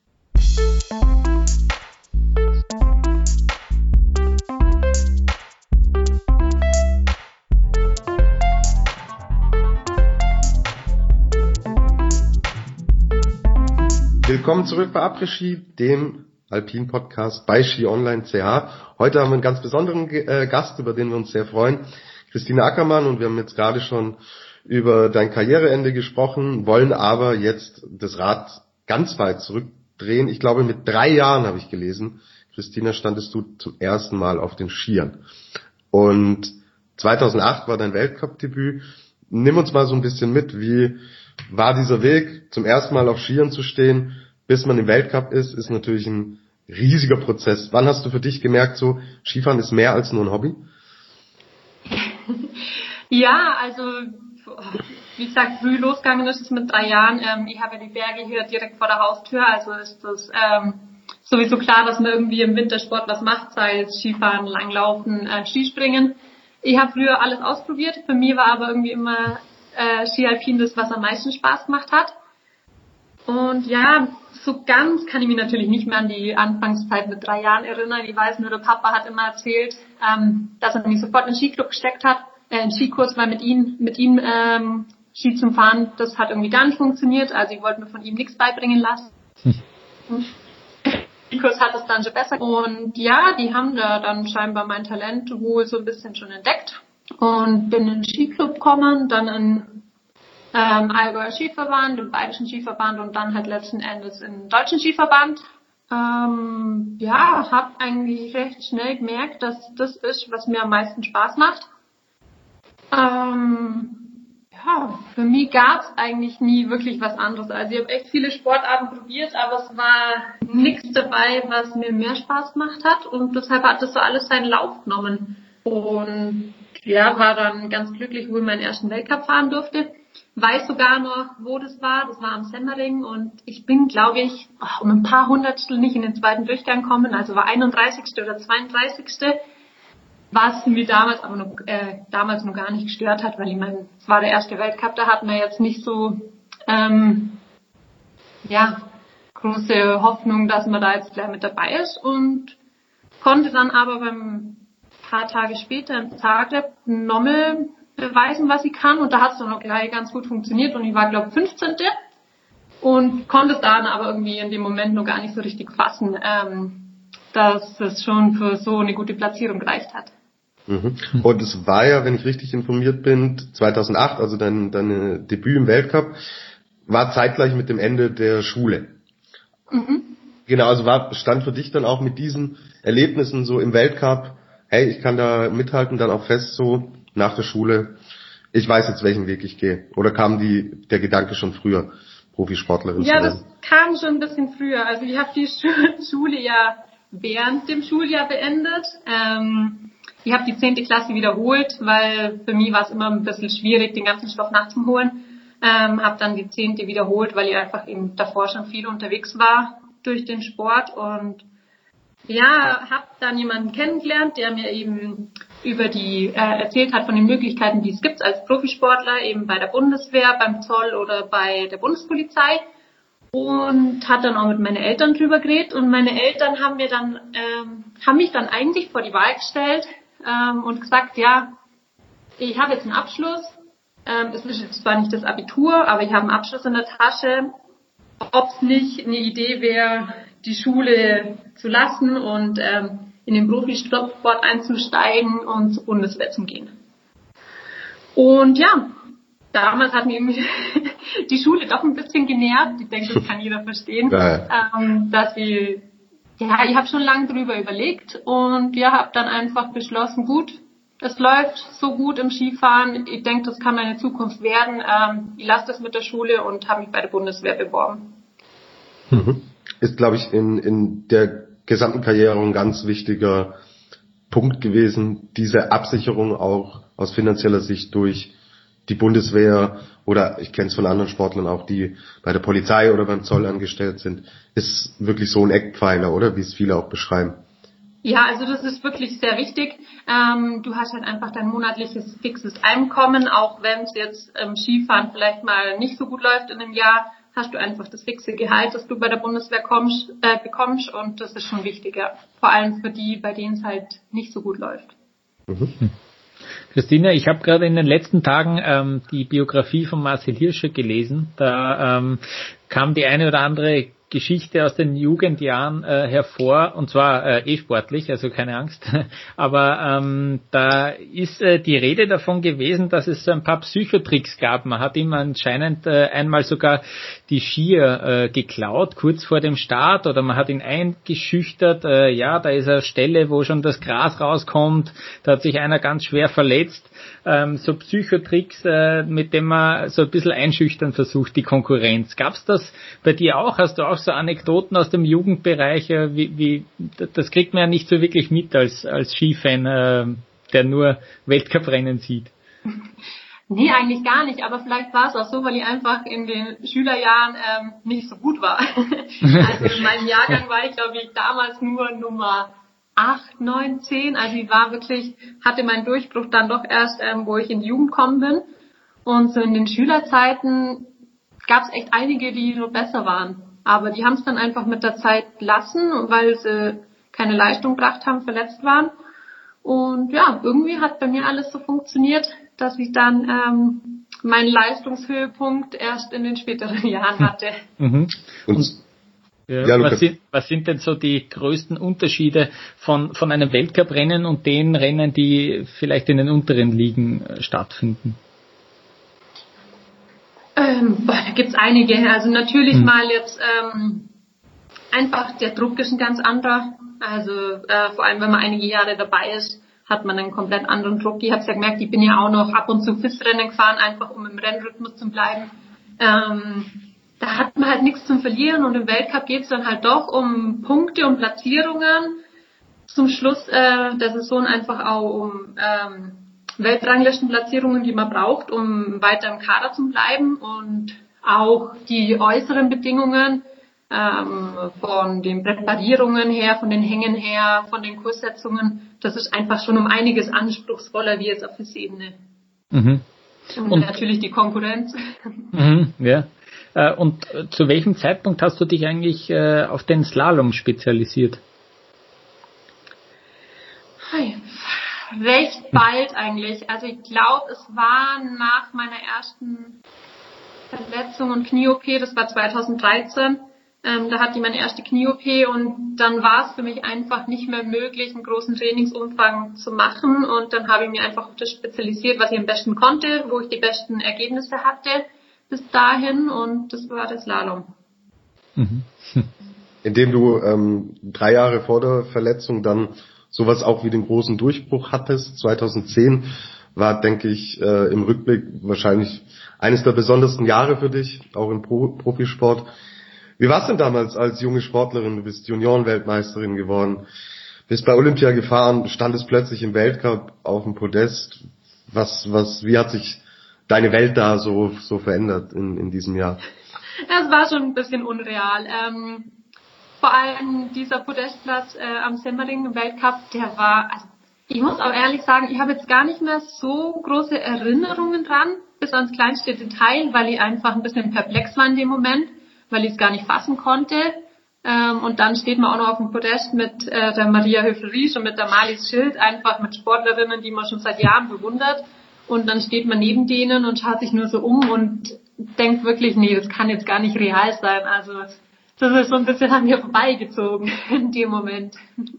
Willkommen zurück bei Après-Ski, dem Alpin-Podcast bei Ski Online C H. Heute haben wir einen ganz besonderen äh, Gast, über den wir uns sehr freuen, Christine Ackermann, und wir haben jetzt gerade schon über dein Karriereende gesprochen, wollen aber jetzt das Rad ganz weit zurückdrehen. Ich glaube, mit drei Jahren habe ich gelesen, Christina, standest du zum ersten Mal auf den Skiern. Und zweitausendacht war dein Weltcup-Debüt. Nimm uns mal so ein bisschen mit, wie war dieser Weg, zum ersten Mal auf Skiern zu stehen, bis man im Weltcup ist, ist natürlich ein riesiger Prozess. Wann hast du für dich gemerkt, so Skifahren ist mehr als nur ein Hobby? Ja, also wie gesagt, früh losgegangen ist es mit drei Jahren. Ähm, ich habe ja die Berge hier direkt vor der Haustür, also ist das ähm, sowieso klar, dass man irgendwie im Wintersport was macht, sei es Skifahren, Langlaufen, äh, Skispringen. Ich habe früher alles ausprobiert, für mich war aber irgendwie immer äh, Ski Alpin das, was am meisten Spaß gemacht hat. Und ja, so ganz kann ich mich natürlich nicht mehr an die Anfangszeit mit drei Jahren erinnern. Ich weiß nur, der Papa hat immer erzählt, ähm, dass er mich sofort in den Skiclub gesteckt hat, äh, in den Skikurs, weil mit ihm, mit ihm ähm, Ski zum Fahren, das hat irgendwie gar nicht funktioniert. Also ich wollte mir von ihm nichts beibringen lassen. Hm. Skikurs hat es dann schon besser. Und ja, die haben da dann scheinbar mein Talent wohl so ein bisschen schon entdeckt. Und bin in den Skiclub gekommen, dann in ähm, Allgäuer Skiverband, im Bayerischen Skiverband und dann halt letzten Endes im Deutschen Skiverband. Ähm, ja, habe eigentlich recht schnell gemerkt, dass das ist, was mir am meisten Spaß macht. Ähm, Ja, für mich gab es eigentlich nie wirklich was anderes. Also ich habe echt viele Sportarten probiert, aber es war nichts dabei, was mir mehr Spaß gemacht hat und deshalb hat das so alles seinen Lauf genommen. Und ja, war dann ganz glücklich, wo ich meinen ersten Weltcup fahren durfte. Weiß sogar noch, wo das war. Das war am Semmering und ich bin, glaube ich, um ein paar Hundertstel nicht in den zweiten Durchgang gekommen, also war einunddreißigste oder zweiunddreißigste Was mir damals aber noch, äh, damals noch gar nicht gestört hat, weil ich meine, es war der erste Weltcup, da hatten wir jetzt nicht so, ähm, ja, große Hoffnung, dass man da jetzt gleich mit dabei ist und konnte dann aber beim paar Tage später in Zagreb nochmal beweisen, was ich kann und da hat es dann auch gleich ganz gut funktioniert und ich war, glaube ich, fünfzehnte und konnte es dann aber irgendwie in dem Moment noch gar nicht so richtig fassen, ähm, dass es schon für so eine gute Platzierung gereicht hat. Mhm. Und es war ja, wenn ich richtig informiert bin, zweitausendacht, also dein, dein Debüt im Weltcup, war zeitgleich mit dem Ende der Schule. Mhm. Genau, also war, stand für dich dann auch mit diesen Erlebnissen so im Weltcup, hey, ich kann da mithalten, dann auch fest so nach der Schule, ich weiß jetzt, welchen Weg ich gehe. Oder kam die, der Gedanke schon früher, Profisportlerin ja, zu werden? Ja, das kam schon ein bisschen früher. Also ich habe die Schule ja während dem Schuljahr beendet. Ähm, Ich habe die zehnte Klasse wiederholt, weil für mich war es immer ein bisschen schwierig, den ganzen Stoff nachzuholen. Ähm, habe dann die zehnte wiederholt, weil ich einfach eben davor schon viel unterwegs war durch den Sport. Und ja, habe dann jemanden kennengelernt, der mir eben über die äh, erzählt hat von den Möglichkeiten, die es gibt als Profisportler, eben bei der Bundeswehr, beim Zoll oder bei der Bundespolizei. Und hat dann auch mit meinen Eltern drüber geredet. Und meine Eltern haben mir dann ähm, haben mich dann eigentlich vor die Wahl gestellt, Ähm, und gesagt, ja, ich habe jetzt einen Abschluss, ähm, es ist jetzt zwar nicht das Abitur, aber ich habe einen Abschluss in der Tasche, ob es nicht eine Idee wäre, die Schule zu lassen und ähm, in den Profisport einzusteigen und zur Bundeswehr zu gehen. Und ja, damals hat mir die Schule doch ein bisschen genervt, ich denke, das kann jeder verstehen, ja. ähm, dass ich Ja, ich habe schon lange drüber überlegt und ja, habe dann einfach beschlossen, gut, es läuft so gut im Skifahren, ich denke, das kann meine Zukunft werden. Ähm, ich lasse das mit der Schule und habe mich bei der Bundeswehr beworben. Mhm. Ist, glaube ich, in, in der gesamten Karriere ein ganz wichtiger Punkt gewesen, diese Absicherung auch aus finanzieller Sicht durch die Bundeswehr oder ich kenne es von anderen Sportlern auch, die bei der Polizei oder beim Zoll angestellt sind, ist wirklich so ein Eckpfeiler, oder? Wie es viele auch beschreiben. Ja, also das ist wirklich sehr wichtig. Ähm, du hast halt einfach dein monatliches fixes Einkommen, auch wenn es jetzt im Skifahren vielleicht mal nicht so gut läuft in einem Jahr, hast du einfach das fixe Gehalt, das du bei der Bundeswehr kommst, äh, bekommst und das ist schon wichtiger. Vor allem für die, bei denen es halt nicht so gut läuft. Mhm. Christine, ich habe gerade in den letzten Tagen ähm, die Biografie von Marcel Hirscher gelesen. Da ähm, kam die eine oder andere Geschichte aus den Jugendjahren äh, hervor, und zwar äh, eh sportlich, also keine Angst. Aber ähm, da ist äh, die Rede davon gewesen, dass es so ein paar Psychotricks gab. Man hat ihm anscheinend äh, einmal sogar die Skier äh, geklaut, kurz vor dem Start, oder man hat ihn eingeschüchtert. Äh, ja, da ist eine Stelle, wo schon das Gras rauskommt, da hat sich einer ganz schwer verletzt. Ähm, so Psychotricks, äh, mit denen man so ein bisschen einschüchtern versucht, die Konkurrenz. Gab's das bei dir auch? Hast du auch so Anekdoten aus dem Jugendbereich? Äh, wie, wie, das kriegt man ja nicht so wirklich mit als, als Skifan, äh, der nur Weltcuprennen sieht. Nee, eigentlich gar nicht, aber vielleicht war es auch so, weil ich einfach in den Schülerjahren ähm, nicht so gut war. Also in meinem Jahrgang war ich, glaube ich, damals nur Nummer acht, neun, zehn, also ich war wirklich, hatte meinen Durchbruch dann doch erst, ähm, wo ich in die Jugend gekommen bin. Und so in den Schülerzeiten gab es echt einige, die nur besser waren. Aber die haben es dann einfach mit der Zeit lassen, weil sie keine Leistung gebracht haben, verletzt waren. Und ja, irgendwie hat bei mir alles so funktioniert, dass ich dann ähm, meinen Leistungshöhepunkt erst in den späteren Jahren hatte. Mhm. Und Ja, ja, was, sind, was sind denn so die größten Unterschiede von, von einem Weltcuprennen und den Rennen, die vielleicht in den unteren Ligen stattfinden? Ähm, boah, da gibt's einige. Also natürlich hm. mal jetzt ähm, einfach der Druck ist ein ganz anderer. Also äh, vor allem, wenn man einige Jahre dabei ist hat man einen komplett anderen Druck. Ich habe ja gemerkt, ich bin ja auch noch ab und zu F I S-Rennen gefahren, einfach um im Rennrhythmus zu bleiben. Ähm, da hat man halt nichts zum Verlieren und im Weltcup geht es dann halt doch um Punkte und Platzierungen. Zum Schluss äh, der Saison einfach auch um ähm, Weltranglistenplatzierungen, die man braucht, um weiter im Kader zu bleiben und auch die äußeren Bedingungen ähm, von den Präparierungen her, von den Hängen her, von den Kurssetzungen, das ist einfach schon um einiges anspruchsvoller wie jetzt auf der Ebene. Mhm. Und, und natürlich die Konkurrenz. Mhm, ja. Und zu welchem Zeitpunkt hast du dich eigentlich äh, auf den Slalom spezialisiert? Hi. Recht bald eigentlich. Also ich glaube, es war nach meiner ersten Verletzung und Knie-O P, das war zwanzig dreizehn. Ähm, da hatte ich meine erste Knie-O P und dann war es für mich einfach nicht mehr möglich, einen großen Trainingsumfang zu machen. Und dann habe ich mich einfach auf das spezialisiert, was ich am besten konnte, wo ich die besten Ergebnisse hatte bis dahin, und das war der Slalom. Mhm. Indem du ähm, drei Jahre vor der Verletzung dann sowas auch wie den großen Durchbruch hattest, zwanzig zehn, war, denke ich, äh, im Rückblick wahrscheinlich eines der besondersten Jahre für dich, auch im Pro- Profisport. Wie war es denn damals als junge Sportlerin? Du bist Juniorenweltmeisterin geworden, bist bei Olympia gefahren, standest plötzlich im Weltcup auf dem Podest. Was, was, wie hat sich deine Welt da so, so verändert in, in diesem Jahr? Ja, es war schon ein bisschen unreal. Ähm, vor allem dieser Podestplatz äh, am Semmering im Weltcup, der war, also ich muss auch ehrlich sagen, ich habe jetzt gar nicht mehr so große Erinnerungen dran, bis ans kleinste Detail, weil ich einfach ein bisschen perplex war in dem Moment, weil ich es gar nicht fassen konnte. Ähm, und dann steht man auch noch auf dem Podest mit äh, der Maria Höfel-Riesch und mit der Marlies Schild, einfach mit Sportlerinnen, die man schon seit Jahren bewundert. Und dann steht man neben denen und schaut sich nur so um und denkt wirklich, nee, das kann jetzt gar nicht real sein. Also das ist so ein bisschen an mir vorbeigezogen in dem Moment.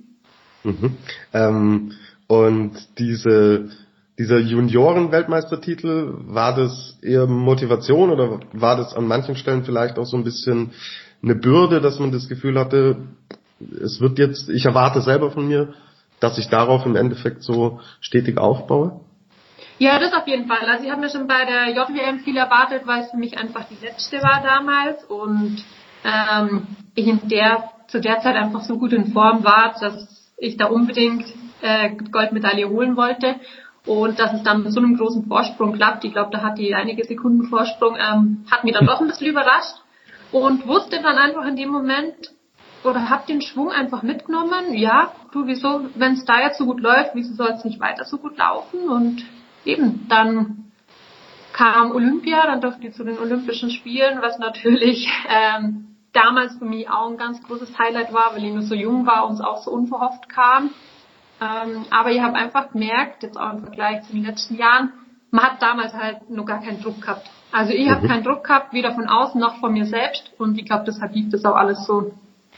Mhm. Ähm, und diese, dieser Junioren-Weltmeistertitel, war das eher Motivation oder war das an manchen Stellen vielleicht auch so ein bisschen eine Bürde, dass man das Gefühl hatte, es wird jetzt, ich erwarte selber von mir, dass ich darauf im Endeffekt so stetig aufbaue? Ja, das auf jeden Fall. Also ich habe mir schon bei der J W M viel erwartet, weil es für mich einfach die letzte war damals und ähm, ich in der zu der Zeit einfach so gut in Form war, dass ich da unbedingt äh, Goldmedaille holen wollte, und dass es dann mit so einem großen Vorsprung klappt. Ich glaube, da hat die einige Sekunden Vorsprung, ähm, hat mich dann doch ein bisschen überrascht und wusste dann einfach in dem Moment oder habe den Schwung einfach mitgenommen. Ja, du, wieso, wenn es da jetzt so gut läuft, wieso soll es nicht weiter so gut laufen? Und eben, dann kam Olympia, dann durfte ich zu den Olympischen Spielen, was natürlich ähm, damals für mich auch ein ganz großes Highlight war, weil ich nur so jung war und es auch so unverhofft kam. Ähm, aber ich habe einfach gemerkt, jetzt auch im Vergleich zu den letzten Jahren, man hat damals halt noch gar keinen Druck gehabt. Also ich habe mhm. keinen Druck gehabt, weder von außen noch von mir selbst, und ich glaube, deshalb lief das auch alles so.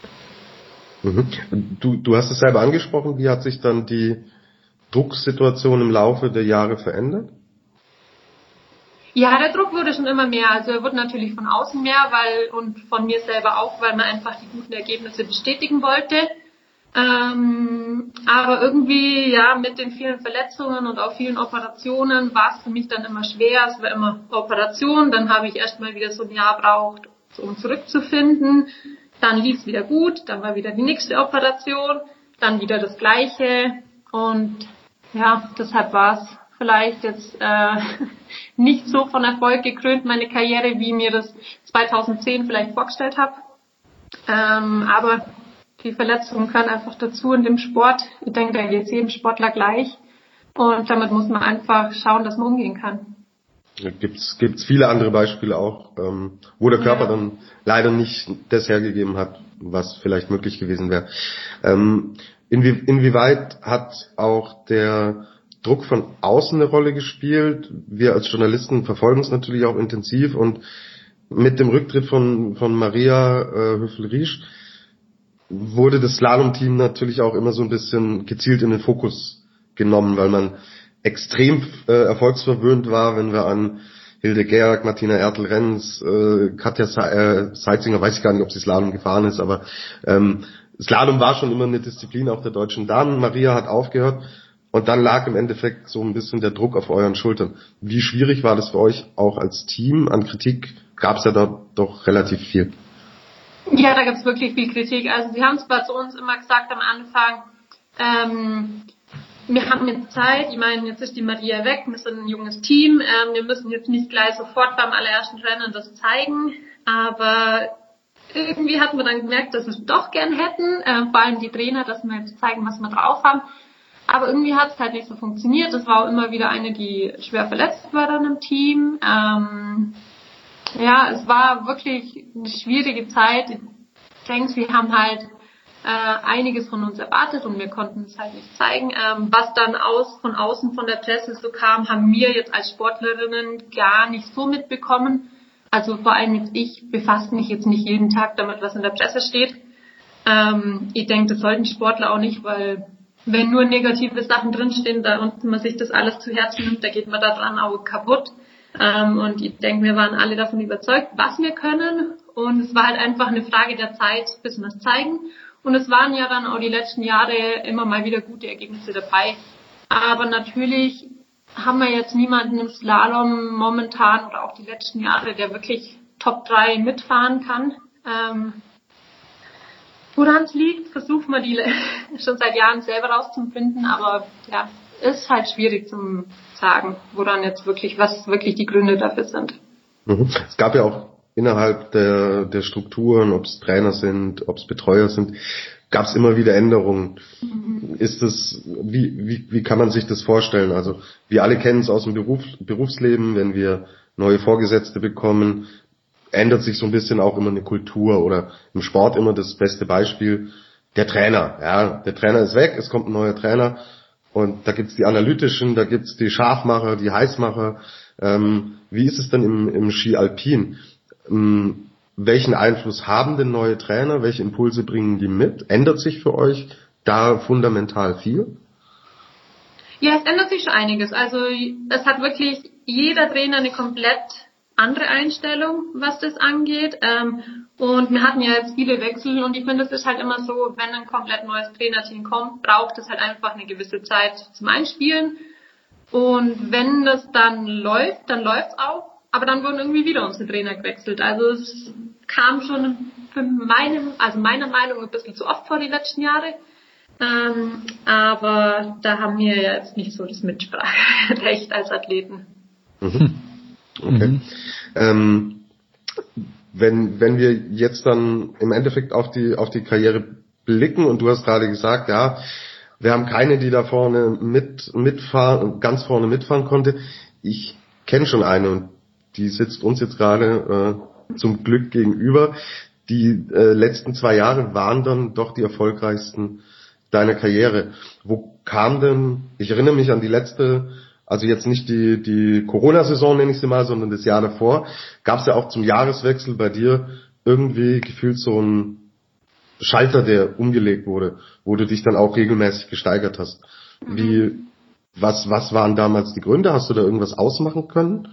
Mhm. Du, du hast es selber angesprochen, wie hat sich dann die Drucksituation im Laufe der Jahre verändert? Ja, der Druck wurde schon immer mehr. Also er wurde natürlich von außen mehr, weil und von mir selber auch, weil man einfach die guten Ergebnisse bestätigen wollte. Ähm, aber irgendwie, ja, mit den vielen Verletzungen und auch vielen Operationen war es für mich dann immer schwer. Es war immer Operation, dann habe ich erstmal wieder so ein Jahr braucht, um zurückzufinden. Dann lief es wieder gut, dann war wieder die nächste Operation, dann wieder das Gleiche. Und ja, deshalb war es vielleicht jetzt äh, nicht so von Erfolg gekrönt, meine Karriere, wie mir das zwanzig zehn vielleicht vorgestellt habe. Ähm, aber die Verletzungen gehören einfach dazu in dem Sport. Ich denke, da geht es jedem Sportler gleich. Und damit muss man einfach schauen, dass man umgehen kann. Ja, gibt's gibt's viele andere Beispiele auch, ähm, wo der Körper ja. dann leider nicht das hergegeben hat, was vielleicht möglich gewesen wäre. Ähm, inwie, inwieweit hat auch der Druck von außen eine Rolle gespielt? Wir als Journalisten verfolgen es natürlich auch intensiv, und mit dem Rücktritt von von Maria äh, Höfel-Riesch wurde das Slalom-Team natürlich auch immer so ein bisschen gezielt in den Fokus genommen, weil man extrem äh, erfolgsverwöhnt war, wenn wir an Hilde Gerg, Martina Ertl-Renz, äh, Katja Se- äh, Seitzinger, weiß ich gar nicht, ob sie Slalom gefahren ist, aber ähm, Slalom war schon immer eine Disziplin auch der deutschen Damen. Maria hat aufgehört, und dann lag im Endeffekt so ein bisschen der Druck auf euren Schultern. Wie schwierig war das für euch auch als Team? An Kritik gab es ja da doch relativ viel. Ja, da gibt's wirklich viel Kritik. Also sie haben zwar zu uns immer gesagt am Anfang, ähm, wir haben jetzt Zeit, ich meine, jetzt ist die Maria weg, wir sind ein junges Team, ähm, wir müssen jetzt nicht gleich sofort beim allerersten Rennen das zeigen, aber irgendwie hatten wir dann gemerkt, dass wir es doch gern hätten, äh, vor allem die Trainer, dass wir jetzt zeigen, was wir drauf haben. Aber irgendwie hat es halt nicht so funktioniert. Es war auch immer wieder eine, die schwer verletzt war dann im Team. Ähm, ja, es war wirklich eine schwierige Zeit. Ich denke, wir haben halt äh, einiges von uns erwartet und wir konnten es halt nicht zeigen. Ähm, was dann aus von außen von der Presse so kam, haben wir jetzt als Sportlerinnen gar nicht so mitbekommen. Also vor allem jetzt ich befasse mich jetzt nicht jeden Tag damit, was in der Presse steht. Ähm, ich denke, das sollten Sportler auch nicht, weil wenn nur negative Sachen drinstehen da und man sich das alles zu Herzen nimmt, da geht man da dran auch kaputt. Ähm, und ich denke, wir waren alle davon überzeugt, was wir können. Und es war halt einfach eine Frage der Zeit, bis wir es zeigen. Und es waren ja dann auch die letzten Jahre immer mal wieder gute Ergebnisse dabei. Aber natürlich haben wir jetzt niemanden im Slalom momentan oder auch die letzten Jahre, der wirklich Top drei mitfahren kann. Ähm, woran es liegt, versuchen wir die schon seit Jahren selber rauszufinden, aber ja, ist halt schwierig zu sagen, woran jetzt wirklich, was wirklich die Gründe dafür sind. Mhm. Es gab ja auch innerhalb der, der Strukturen, ob es Trainer sind, ob es Betreuer sind, gab es immer wieder Änderungen. Mhm. Ist das, wie, wie, wie kann man sich das vorstellen? Also wir alle kennen es aus dem Beruf, Berufsleben, wenn wir neue Vorgesetzte bekommen, ändert sich so ein bisschen auch immer eine Kultur oder im Sport immer das beste Beispiel, der Trainer. Ja, der Trainer ist weg, es kommt ein neuer Trainer und da gibt's die Analytischen, da gibt's die Scharfmacher, die Heißmacher. Ähm, wie ist es denn im, im Ski Alpin? Ähm, welchen Einfluss haben denn neue Trainer? Welche Impulse bringen die mit? Ändert sich für euch da fundamental viel? Ja, es ändert sich schon einiges. Also es hat wirklich jeder Trainer eine komplett andere Einstellung, was das angeht. Ähm, und wir hatten ja jetzt viele Wechsel und ich finde, es ist halt immer so, wenn ein komplett neues Trainerteam kommt, braucht es halt einfach eine gewisse Zeit zum Einspielen. Und wenn das dann läuft, dann läuft's auch. Aber dann wurden irgendwie wieder unsere Trainer gewechselt. Also es kam schon für meine, also meiner Meinung ein bisschen zu oft vor die letzten Jahre. Ähm, aber da haben wir jetzt nicht so das Mitspracherecht als Athleten. Mhm. Okay. Mhm. Ähm, wenn, wenn wir jetzt dann im Endeffekt auf die, auf die Karriere blicken und du hast gerade gesagt, ja, wir haben keine, die da vorne mit, mitfahren, ganz vorne mitfahren konnte. Ich kenne schon eine und die sitzt uns jetzt gerade äh, zum Glück gegenüber. Die äh, letzten zwei Jahre waren dann doch die erfolgreichsten deiner Karriere. Wo kam denn, ich erinnere mich an die letzte, also jetzt nicht die, die Corona-Saison nenne ich sie mal, sondern das Jahr davor, gab es ja auch zum Jahreswechsel bei dir irgendwie gefühlt so ein Schalter, der umgelegt wurde, wo du dich dann auch regelmäßig gesteigert hast. Wie, was, was waren damals die Gründe? Hast du da irgendwas ausmachen können?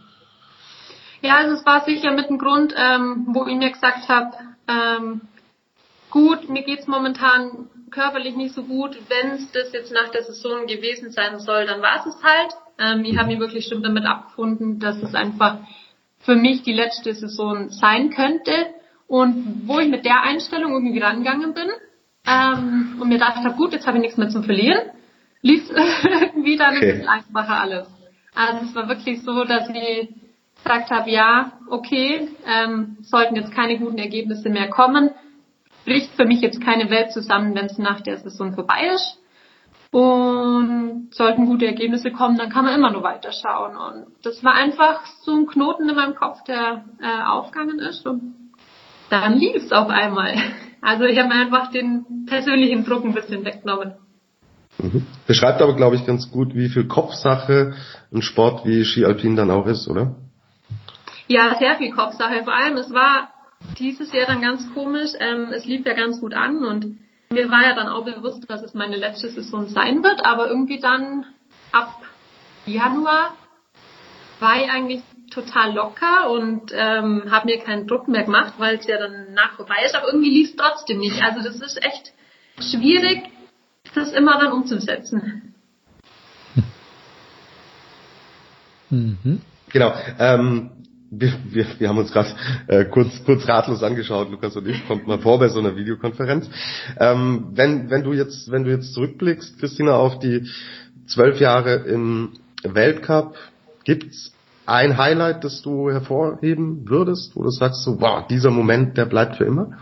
Ja, also es war sicher mit dem Grund, ähm, wo ich mir gesagt habe, ähm, gut, mir geht's momentan körperlich nicht so gut. Wenn es das jetzt nach der Saison gewesen sein soll, dann war es es halt. Ähm, ich habe mich wirklich schon damit abgefunden, dass es einfach für mich die letzte Saison sein könnte. Und wo ich mit der Einstellung irgendwie rangegangen bin ähm, und mir dachte, gut, jetzt habe ich nichts mehr zum Verlieren, lief irgendwie dann okay. Ein bisschen einfacher alles. Also es war wirklich so, dass ich gesagt habe, ja, okay, ähm, sollten jetzt keine guten Ergebnisse mehr kommen, bricht für mich jetzt keine Welt zusammen, wenn es nach der Saison vorbei ist. Und sollten gute Ergebnisse kommen, dann kann man immer nur weiterschauen. Und das war einfach so ein Knoten in meinem Kopf, der äh, aufgegangen ist. Und dann lief es auf einmal. Also ich habe mir einfach den persönlichen Druck ein bisschen weggenommen. Mhm. Beschreibt aber, glaube ich, ganz gut, wie viel Kopfsache ein Sport wie Ski Alpin dann auch ist, oder? Ja, sehr viel Kopfsache. Vor allem, es war dieses Jahr dann ganz komisch. Ähm, es lief ja ganz gut an und mir war ja dann auch bewusst, dass es meine letzte Saison sein wird. Aber irgendwie dann ab Januar war ich eigentlich total locker und ähm, habe mir keinen Druck mehr gemacht, weil es ja dann nach vorbei ist. Aber irgendwie lief es trotzdem nicht. Also das ist echt schwierig, das immer dann umzusetzen. Mhm. Genau. Ähm, wir, wir, wir haben uns gerade äh, kurz, kurz ratlos angeschaut, Lukas und ich, kommt mal vor bei so einer Videokonferenz. Ähm, wenn, wenn du jetzt, wenn du jetzt zurückblickst, Christina, auf die zwölf Jahre im Weltcup, gibt's ein Highlight, das du hervorheben würdest, wo du sagst so, wow, dieser Moment, der bleibt für immer?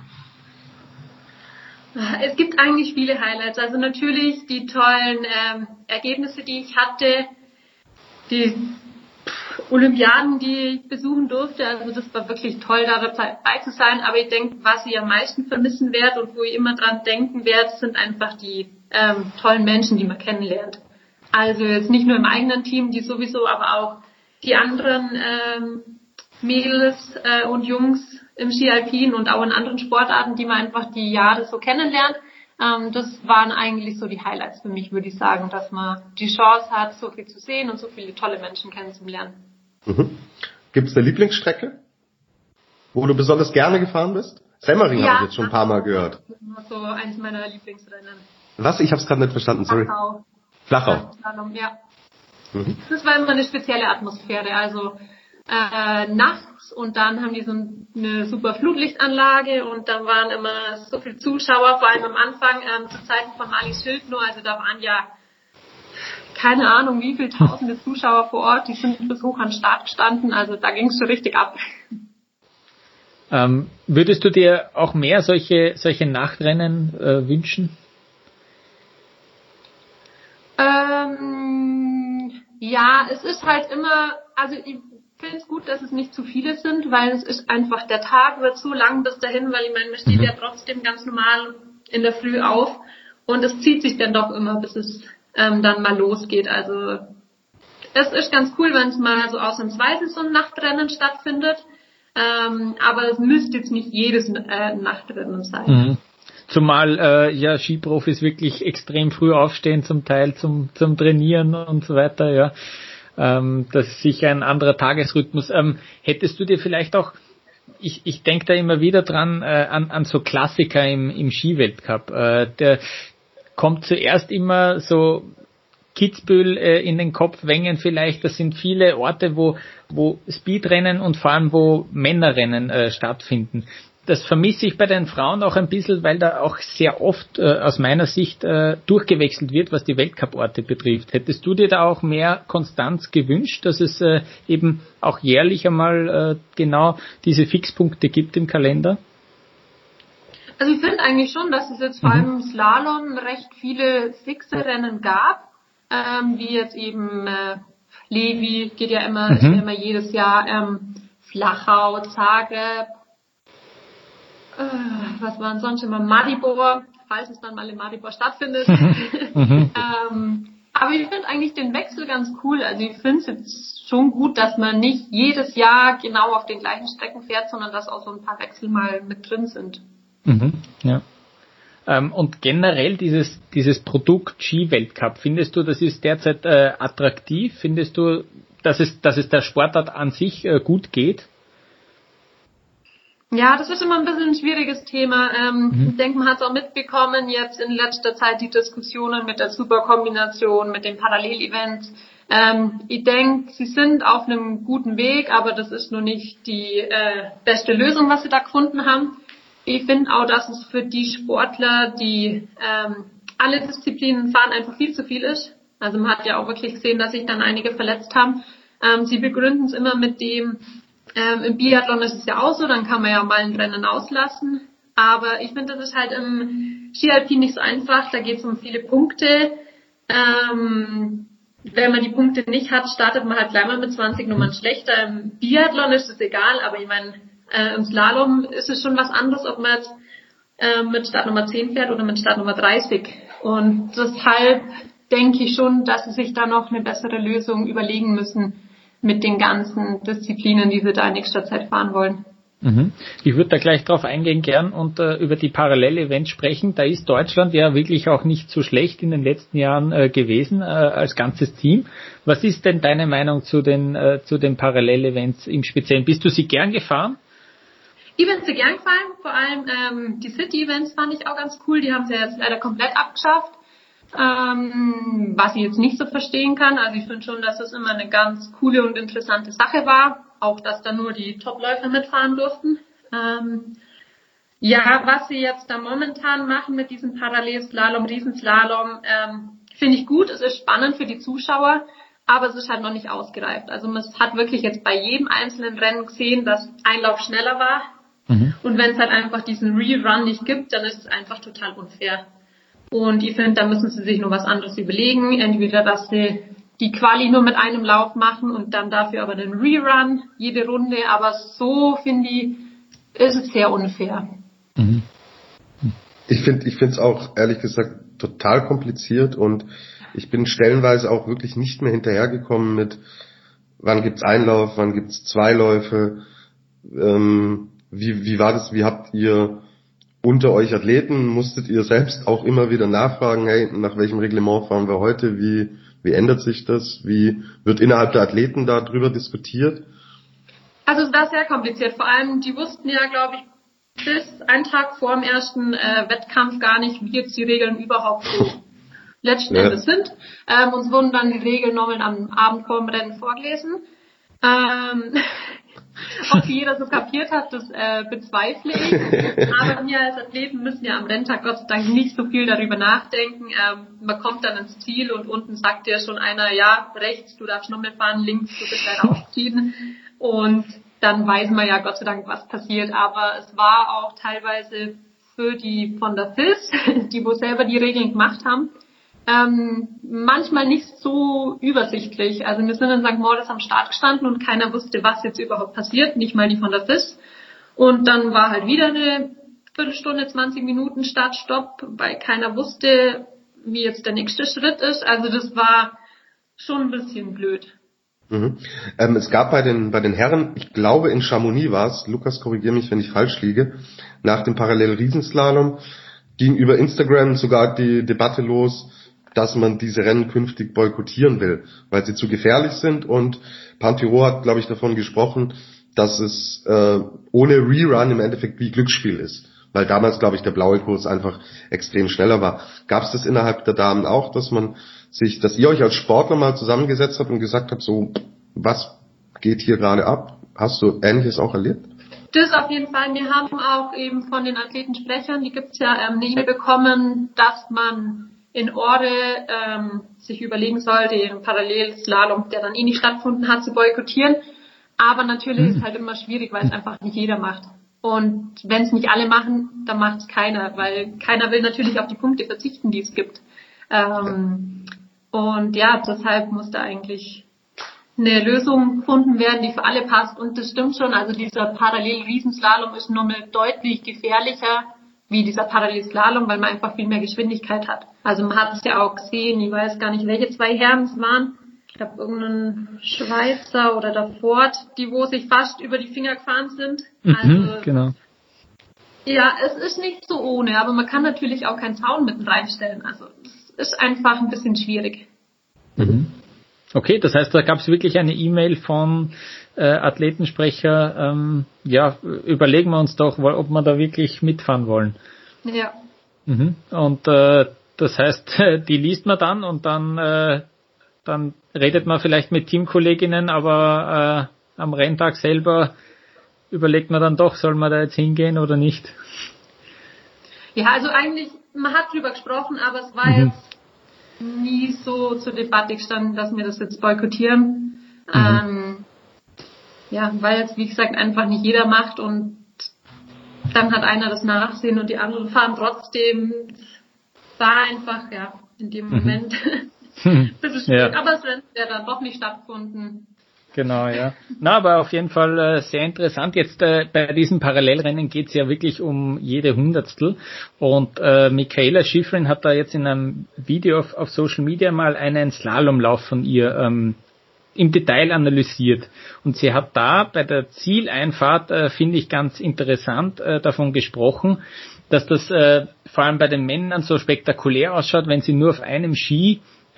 Es gibt eigentlich viele Highlights. Also natürlich die tollen ähm, Ergebnisse, die ich hatte, die Olympiaden, die ich besuchen durfte. Also das war wirklich toll, da dabei zu sein. Aber ich denke, was ich am meisten vermissen werde und wo ich immer dran denken werde, sind einfach die ähm, tollen Menschen, die man kennenlernt. Also jetzt nicht nur im eigenen Team, die sowieso, aber auch die anderen ähm, Mädels äh, und Jungs im Ski Alpin und auch in anderen Sportarten, die man einfach die Jahre so kennenlernt. Ähm, das waren eigentlich so die Highlights für mich, würde ich sagen, dass man die Chance hat, so viel zu sehen und so viele tolle Menschen kennenzulernen. Mhm. Gibt es eine Lieblingsstrecke, wo du besonders gerne gefahren bist? Semmering ja, habe ich jetzt schon ein paar Mal gehört. Das war so eins meiner Lieblingsrennen. Was? Ich habe es gerade nicht verstanden, sorry. Flachau. Flachau. Ja. Mhm. Das war immer eine spezielle Atmosphäre, also äh, nachts und dann haben die so eine super Flutlichtanlage und dann waren immer so viele Zuschauer, vor allem am Anfang ähm, zu Zeiten von Marlies Schildknoll, also da waren ja keine Ahnung wie viele tausende Zuschauer vor Ort, die sind bis hoch an den Start gestanden, also da ging es schon richtig ab. Ähm, würdest du dir auch mehr solche solche Nachtrennen äh, wünschen? Ähm, ja, es ist halt immer, also ich finde es gut, dass es nicht zu viele sind, weil es ist einfach, der Tag wird so lang bis dahin, weil ich meine, man steht mhm. ja trotzdem ganz normal in der Früh auf und es zieht sich dann doch immer, bis es ähm, dann mal losgeht. Also es ist ganz cool, wenn es mal so ausnahmsweise so ein Nachtrennen stattfindet, ähm, aber es müsste jetzt nicht jedes äh, Nachtrennen sein. Mhm. Zumal äh, ja Skiprofis wirklich extrem früh aufstehen, zum Teil zum zum Trainieren und so weiter, ja. Ähm, das ist sicher ein anderer Tagesrhythmus. Ähm, hättest du dir vielleicht auch, ich ich denke da immer wieder dran, äh, an an so Klassiker im im Skiweltcup. Äh, der kommt zuerst immer so Kitzbühel äh, in den Kopf, Wengen vielleicht. Das sind viele Orte, wo wo Speedrennen und vor allem wo Männerrennen äh, stattfinden. Das vermisse ich bei den Frauen auch ein bisschen, weil da auch sehr oft äh, aus meiner Sicht äh, durchgewechselt wird, was die Weltcup-Orte betrifft. Hättest du dir da auch mehr Konstanz gewünscht, dass es äh, eben auch jährlich einmal äh, genau diese Fixpunkte gibt im Kalender? Also ich finde eigentlich schon, dass es jetzt vor allem im Slalom recht viele fixe Rennen gab, ähm, wie jetzt eben äh, Levi geht ja immer, mhm. ist ja immer jedes Jahr, ähm, Flachau, Zagreb, was waren sonst immer, Maribor, falls es dann mal in Maribor stattfindet. ähm, aber ich finde eigentlich den Wechsel ganz cool. Also ich finde es jetzt schon gut, dass man nicht jedes Jahr genau auf den gleichen Strecken fährt, sondern dass auch so ein paar Wechsel mal mit drin sind. Mhm, ja. Ähm, und generell dieses dieses Produkt Ski-Weltcup, findest du, das ist derzeit äh, attraktiv? Findest du, dass es, dass es der Sportart an sich äh, gut geht? Ja, das ist immer ein bisschen ein schwieriges Thema. Ähm, mhm. Ich denke, man hat es auch mitbekommen, jetzt in letzter Zeit die Diskussionen mit der Superkombination, mit den Parallelevents. Ähm, ich denke, sie sind auf einem guten Weg, aber das ist noch nicht die äh, beste Lösung, was sie da gefunden haben. Ich finde auch, dass es für die Sportler, die ähm, alle Disziplinen fahren, einfach viel zu viel ist. Also man hat ja auch wirklich gesehen, dass sich dann einige verletzt haben. Ähm, sie begründen es immer mit dem, Ähm, im Biathlon ist es ja auch so, dann kann man ja mal ein Rennen auslassen. Aber ich finde, das ist halt im Ski-Alpin nicht so einfach. Da geht es um viele Punkte. Ähm, wenn man die Punkte nicht hat, startet man halt gleich mal mit zwanzig Nummern schlechter. Im Biathlon ist es egal, aber ich meine, äh, im Slalom ist es schon was anderes, ob man jetzt äh, mit Startnummer zehn fährt oder mit Startnummer dreißig. Und deshalb denke ich schon, dass sie sich da noch eine bessere Lösung überlegen müssen mit den ganzen Disziplinen, die sie da in nächster Zeit fahren wollen. Mhm. Ich würde da gleich drauf eingehen gern und äh, über die Parallel-Events sprechen. Da ist Deutschland ja wirklich auch nicht so schlecht in den letzten Jahren äh, gewesen äh, als ganzes Team. Was ist denn deine Meinung zu den äh, zu den Parallel-Events im Speziellen? Bist du sie gern gefahren? Ich bin sie gern gefahren, vor allem ähm, die City-Events fand ich auch ganz cool. Die haben sie ja jetzt leider komplett abgeschafft. Ähm, was ich jetzt nicht so verstehen kann, also ich finde schon, dass es immer eine ganz coole und interessante Sache war, auch dass da nur die Topläufer mitfahren durften. Ähm, ja, was sie jetzt da momentan machen mit diesem Parallelslalom, Riesenslalom, ähm, finde ich gut, es ist spannend für die Zuschauer, aber es ist halt noch nicht ausgereift. Also man hat wirklich jetzt bei jedem einzelnen Rennen gesehen, dass ein Lauf schneller war. Mhm. Und wenn es halt einfach diesen Rerun nicht gibt, dann ist es einfach total unfair. Und ich finde, da müssen sie sich nur was anderes überlegen. Entweder, dass sie die Quali nur mit einem Lauf machen und dann dafür aber den Rerun jede Runde. Aber so, finde ich, ist es sehr unfair. Mhm. Ich finde ich finde es auch, ehrlich gesagt, total kompliziert und ich bin stellenweise auch wirklich nicht mehr hinterhergekommen mit, wann gibt's einen Lauf, wann gibt's zwei Läufe, ähm, wie, wie war das, wie habt ihr unter euch Athleten, musstet ihr selbst auch immer wieder nachfragen, hey, nach welchem Reglement fahren wir heute, wie, wie ändert sich das, wie wird innerhalb der Athleten darüber diskutiert? Also es war sehr kompliziert, vor allem die wussten ja, glaube ich, bis einen Tag vor dem ersten äh, Wettkampf gar nicht, wie jetzt die Regeln überhaupt so letzten ja. Endes sind. Ähm, uns wurden dann die Regeln nochmal am Abend vor dem Rennen vorgelesen. Ähm, ob jeder so kapiert hat, das äh, bezweifle ich. Aber wir als Athleten müssen ja am Renntag Gott sei Dank nicht so viel darüber nachdenken. Ähm, man kommt dann ins Ziel und unten sagt ja schon einer, ja, rechts, du darfst nochmal fahren, links, du bist leider ausgeschieden. Und dann weiß man ja Gott sei Dank, was passiert. Aber es war auch teilweise für die von der F I S, die wo selber die Regeln gemacht haben, ähm, manchmal nicht so übersichtlich. Also wir sind in Sankt Moritz am Start gestanden und keiner wusste, was jetzt überhaupt passiert, nicht mal die von der F I S. Und dann war halt wieder eine Viertelstunde, zwanzig Minuten Start-Stopp, weil keiner wusste, wie jetzt der nächste Schritt ist. Also das war schon ein bisschen blöd. Mhm. Ähm, es gab bei den bei den Herren, ich glaube in Chamonix war es, Lukas, korrigiere mich, wenn ich falsch liege, nach dem Parallel-Riesenslalom ging über Instagram sogar die Debatte los, dass man diese Rennen künftig boykottieren will, weil sie zu gefährlich sind und Pantiro hat, glaube ich, davon gesprochen, dass es äh, ohne Rerun im Endeffekt wie Glücksspiel ist, weil damals, glaube ich, der blaue Kurs einfach extrem schneller war. Gab es das innerhalb der Damen auch, dass man sich, dass ihr euch als Sportler mal zusammengesetzt habt und gesagt habt, so, was geht hier gerade ab? Hast du Ähnliches auch erlebt? Das auf jeden Fall. Wir haben auch eben von den Athletensprechern, die gibt's ja, ähm, eine E-Mail bekommen, dass man in Orde ähm, sich überlegen soll, den Parallelslalom, der dann eh nicht stattgefunden hat, zu boykottieren. Aber natürlich mhm. ist es halt immer schwierig, weil es einfach nicht jeder macht. Und wenn es nicht alle machen, dann macht es keiner, weil keiner will natürlich auf die Punkte verzichten, die es gibt. Ähm, und ja, deshalb muss da eigentlich eine Lösung gefunden werden, die für alle passt. Und das stimmt schon, also dieser Parallel-Riesenslalom ist nochmal deutlich gefährlicher wie dieser Parallelslalom, weil man einfach viel mehr Geschwindigkeit hat. Also man hat es ja auch gesehen, ich weiß gar nicht, welche zwei Herren es waren. Ich glaube, irgendein Schweizer oder der Ford, die wo sich fast über die Finger gefahren sind. Mhm, also, genau. Ja, es ist nicht so ohne, aber man kann natürlich auch keinen Zaun mitten reinstellen. Also es ist einfach ein bisschen schwierig. Mhm. Okay, das heißt, da gab es wirklich eine E-Mail von äh, Athletensprecher, ähm, ja, überlegen wir uns doch, ob wir da wirklich mitfahren wollen. Ja. Mhm. Und äh, das heißt, die liest man dann und dann, äh, dann redet man vielleicht mit Teamkolleginnen, aber äh, am Renntag selber überlegt man dann doch, soll man da jetzt hingehen oder nicht? Ja, also eigentlich, man hat drüber gesprochen, aber es war mhm. jetzt nie so zur Debatte gestanden, dass wir das jetzt boykottieren. Mhm. Ähm, ja, weil jetzt, wie gesagt, einfach nicht jeder macht und dann hat einer das Nachsehen und die anderen fahren trotzdem. War einfach, ja, in dem mhm. Moment ein bisschen schwierig. Ja. Aber es wird ja dann doch nicht stattgefunden. Genau, ja. Na, aber auf jeden Fall äh, sehr interessant. Jetzt äh, bei diesen Parallelrennen geht es ja wirklich um jede Hundertstel. Und äh, Michaela Schifrin hat da jetzt in einem Video auf, auf Social Media mal einen Slalomlauf von ihr ähm, im Detail analysiert. Und sie hat da bei der Zieleinfahrt, äh, finde ich ganz interessant, äh, davon gesprochen, dass das äh, vor allem bei den Männern so spektakulär ausschaut, wenn sie nur auf einem Ski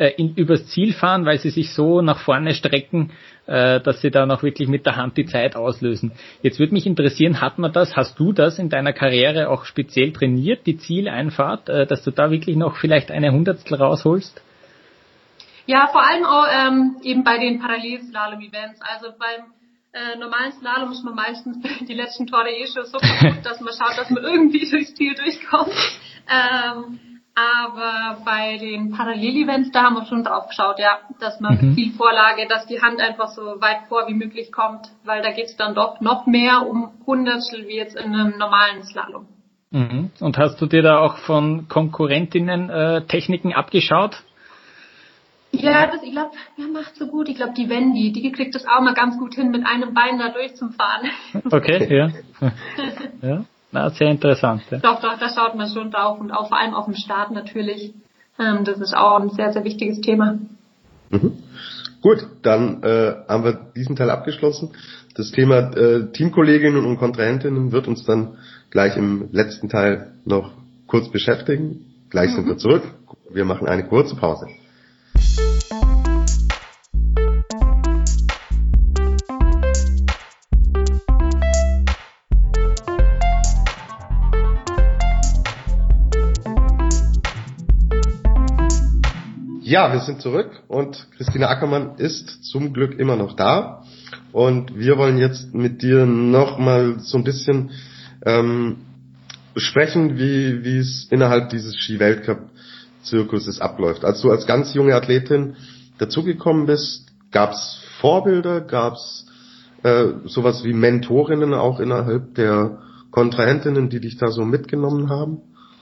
äh, in, übers Ziel fahren, weil sie sich so nach vorne strecken, äh, dass sie dann auch wirklich mit der Hand die Zeit auslösen. Jetzt würde mich interessieren, hat man das, hast du das in deiner Karriere auch speziell trainiert, die Zieleinfahrt, äh, dass du da wirklich noch vielleicht eine Hundertstel rausholst? Ja, vor allem auch ähm, eben bei den Parallelslalom-Events. Also beim äh, normalen Slalom ist man meistens die letzten Tore eh schon so kaputt, dass man schaut, dass man irgendwie durchs Ziel durchkommt. Ähm, aber bei den Parallel-Events, da haben wir schon drauf geschaut, ja, dass man mhm. mit viel Vorlage, dass die Hand einfach so weit vor wie möglich kommt, weil da geht's dann doch noch mehr um Hundertstel wie jetzt in einem normalen Slalom. Mhm. Und hast du dir da auch von Konkurrentinnen äh, Techniken abgeschaut? Ja, das, ich glaube, wer macht so gut? Ich glaube, die Wendy, die kriegt das auch mal ganz gut hin, mit einem Bein da durchzufahren. Okay, ja. Ja, na, sehr interessant. Ja. Doch, doch, da schaut man schon drauf und auch vor allem auf dem Start natürlich. Ähm, das ist auch ein sehr, sehr wichtiges Thema. Mhm. Gut, dann äh, haben wir diesen Teil abgeschlossen. Das Thema äh, Teamkolleginnen und Kontrahentinnen wird uns dann gleich im letzten Teil noch kurz beschäftigen. Gleich mhm. sind wir zurück. Wir machen eine kurze Pause. Ja, wir sind zurück und Christina Ackermann ist zum Glück immer noch da und wir wollen jetzt mit dir nochmal so ein bisschen ähm, besprechen, wie wie es innerhalb dieses Ski-Weltcup-Zirkuses abläuft. Als du als ganz junge Athletin dazugekommen bist, gab es Vorbilder, gab es äh, sowas wie Mentorinnen auch innerhalb der Kontrahentinnen, die dich da so mitgenommen haben?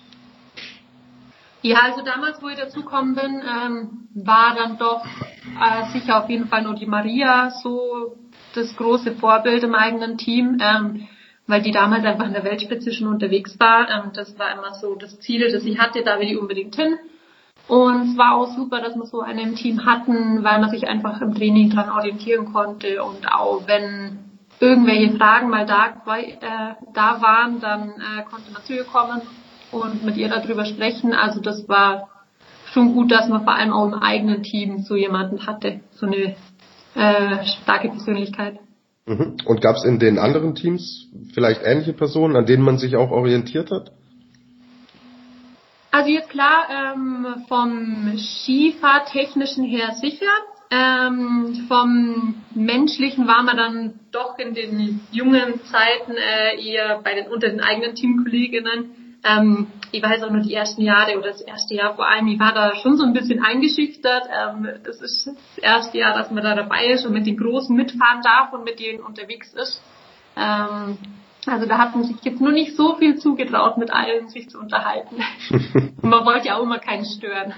Ja, also damals, wo ich dazugekommen bin, ähm, war dann doch äh, sicher auf jeden Fall nur die Maria so das große Vorbild im eigenen Team, ähm, weil die damals einfach in der Weltspitze schon unterwegs war. Ähm, das war immer so das Ziel, das ich hatte, da will ich unbedingt hin. Und es war auch super, dass wir so einen im Team hatten, weil man sich einfach im Training dran orientieren konnte und auch wenn irgendwelche Fragen mal da, äh, da waren, dann äh, konnte man zu ihr kommen und mit ihr darüber sprechen. Also das war schon gut, dass man vor allem auch im eigenen Team so jemanden hatte, so eine äh, starke Persönlichkeit. Mhm. Und gab es in den anderen Teams vielleicht ähnliche Personen, an denen man sich auch orientiert hat? Also jetzt klar, ähm, vom Skifahrtechnischen her sicher. Ähm, vom Menschlichen war man dann doch in den jungen Zeiten äh, eher bei den unter den eigenen Teamkolleginnen. Ähm, ich weiß auch nur die ersten Jahre oder das erste Jahr vor allem, ich war da schon so ein bisschen eingeschüchtert. Ähm, das ist das erste Jahr, dass man da dabei ist und mit den Großen mitfahren darf und mit denen unterwegs ist. Ähm, also da hat man sich jetzt nur nicht so viel zugetraut, mit allen sich zu unterhalten. Man wollte ja auch immer keinen stören.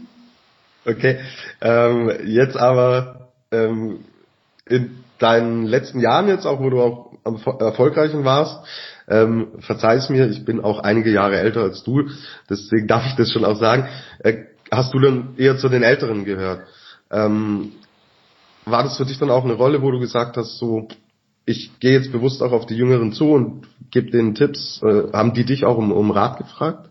Okay, ähm, jetzt aber ähm, in deinen letzten Jahren jetzt auch, wo du auch am erfolgreichen warst, ähm, verzeih's mir, ich bin auch einige Jahre älter als du, deswegen darf ich das schon auch sagen, äh, hast du dann eher zu den Älteren gehört? Ähm, war das für dich dann auch eine Rolle, wo du gesagt hast, so, ich gehe jetzt bewusst auch auf die Jüngeren zu und gebe denen Tipps, äh, haben die dich auch um, um Rat gefragt?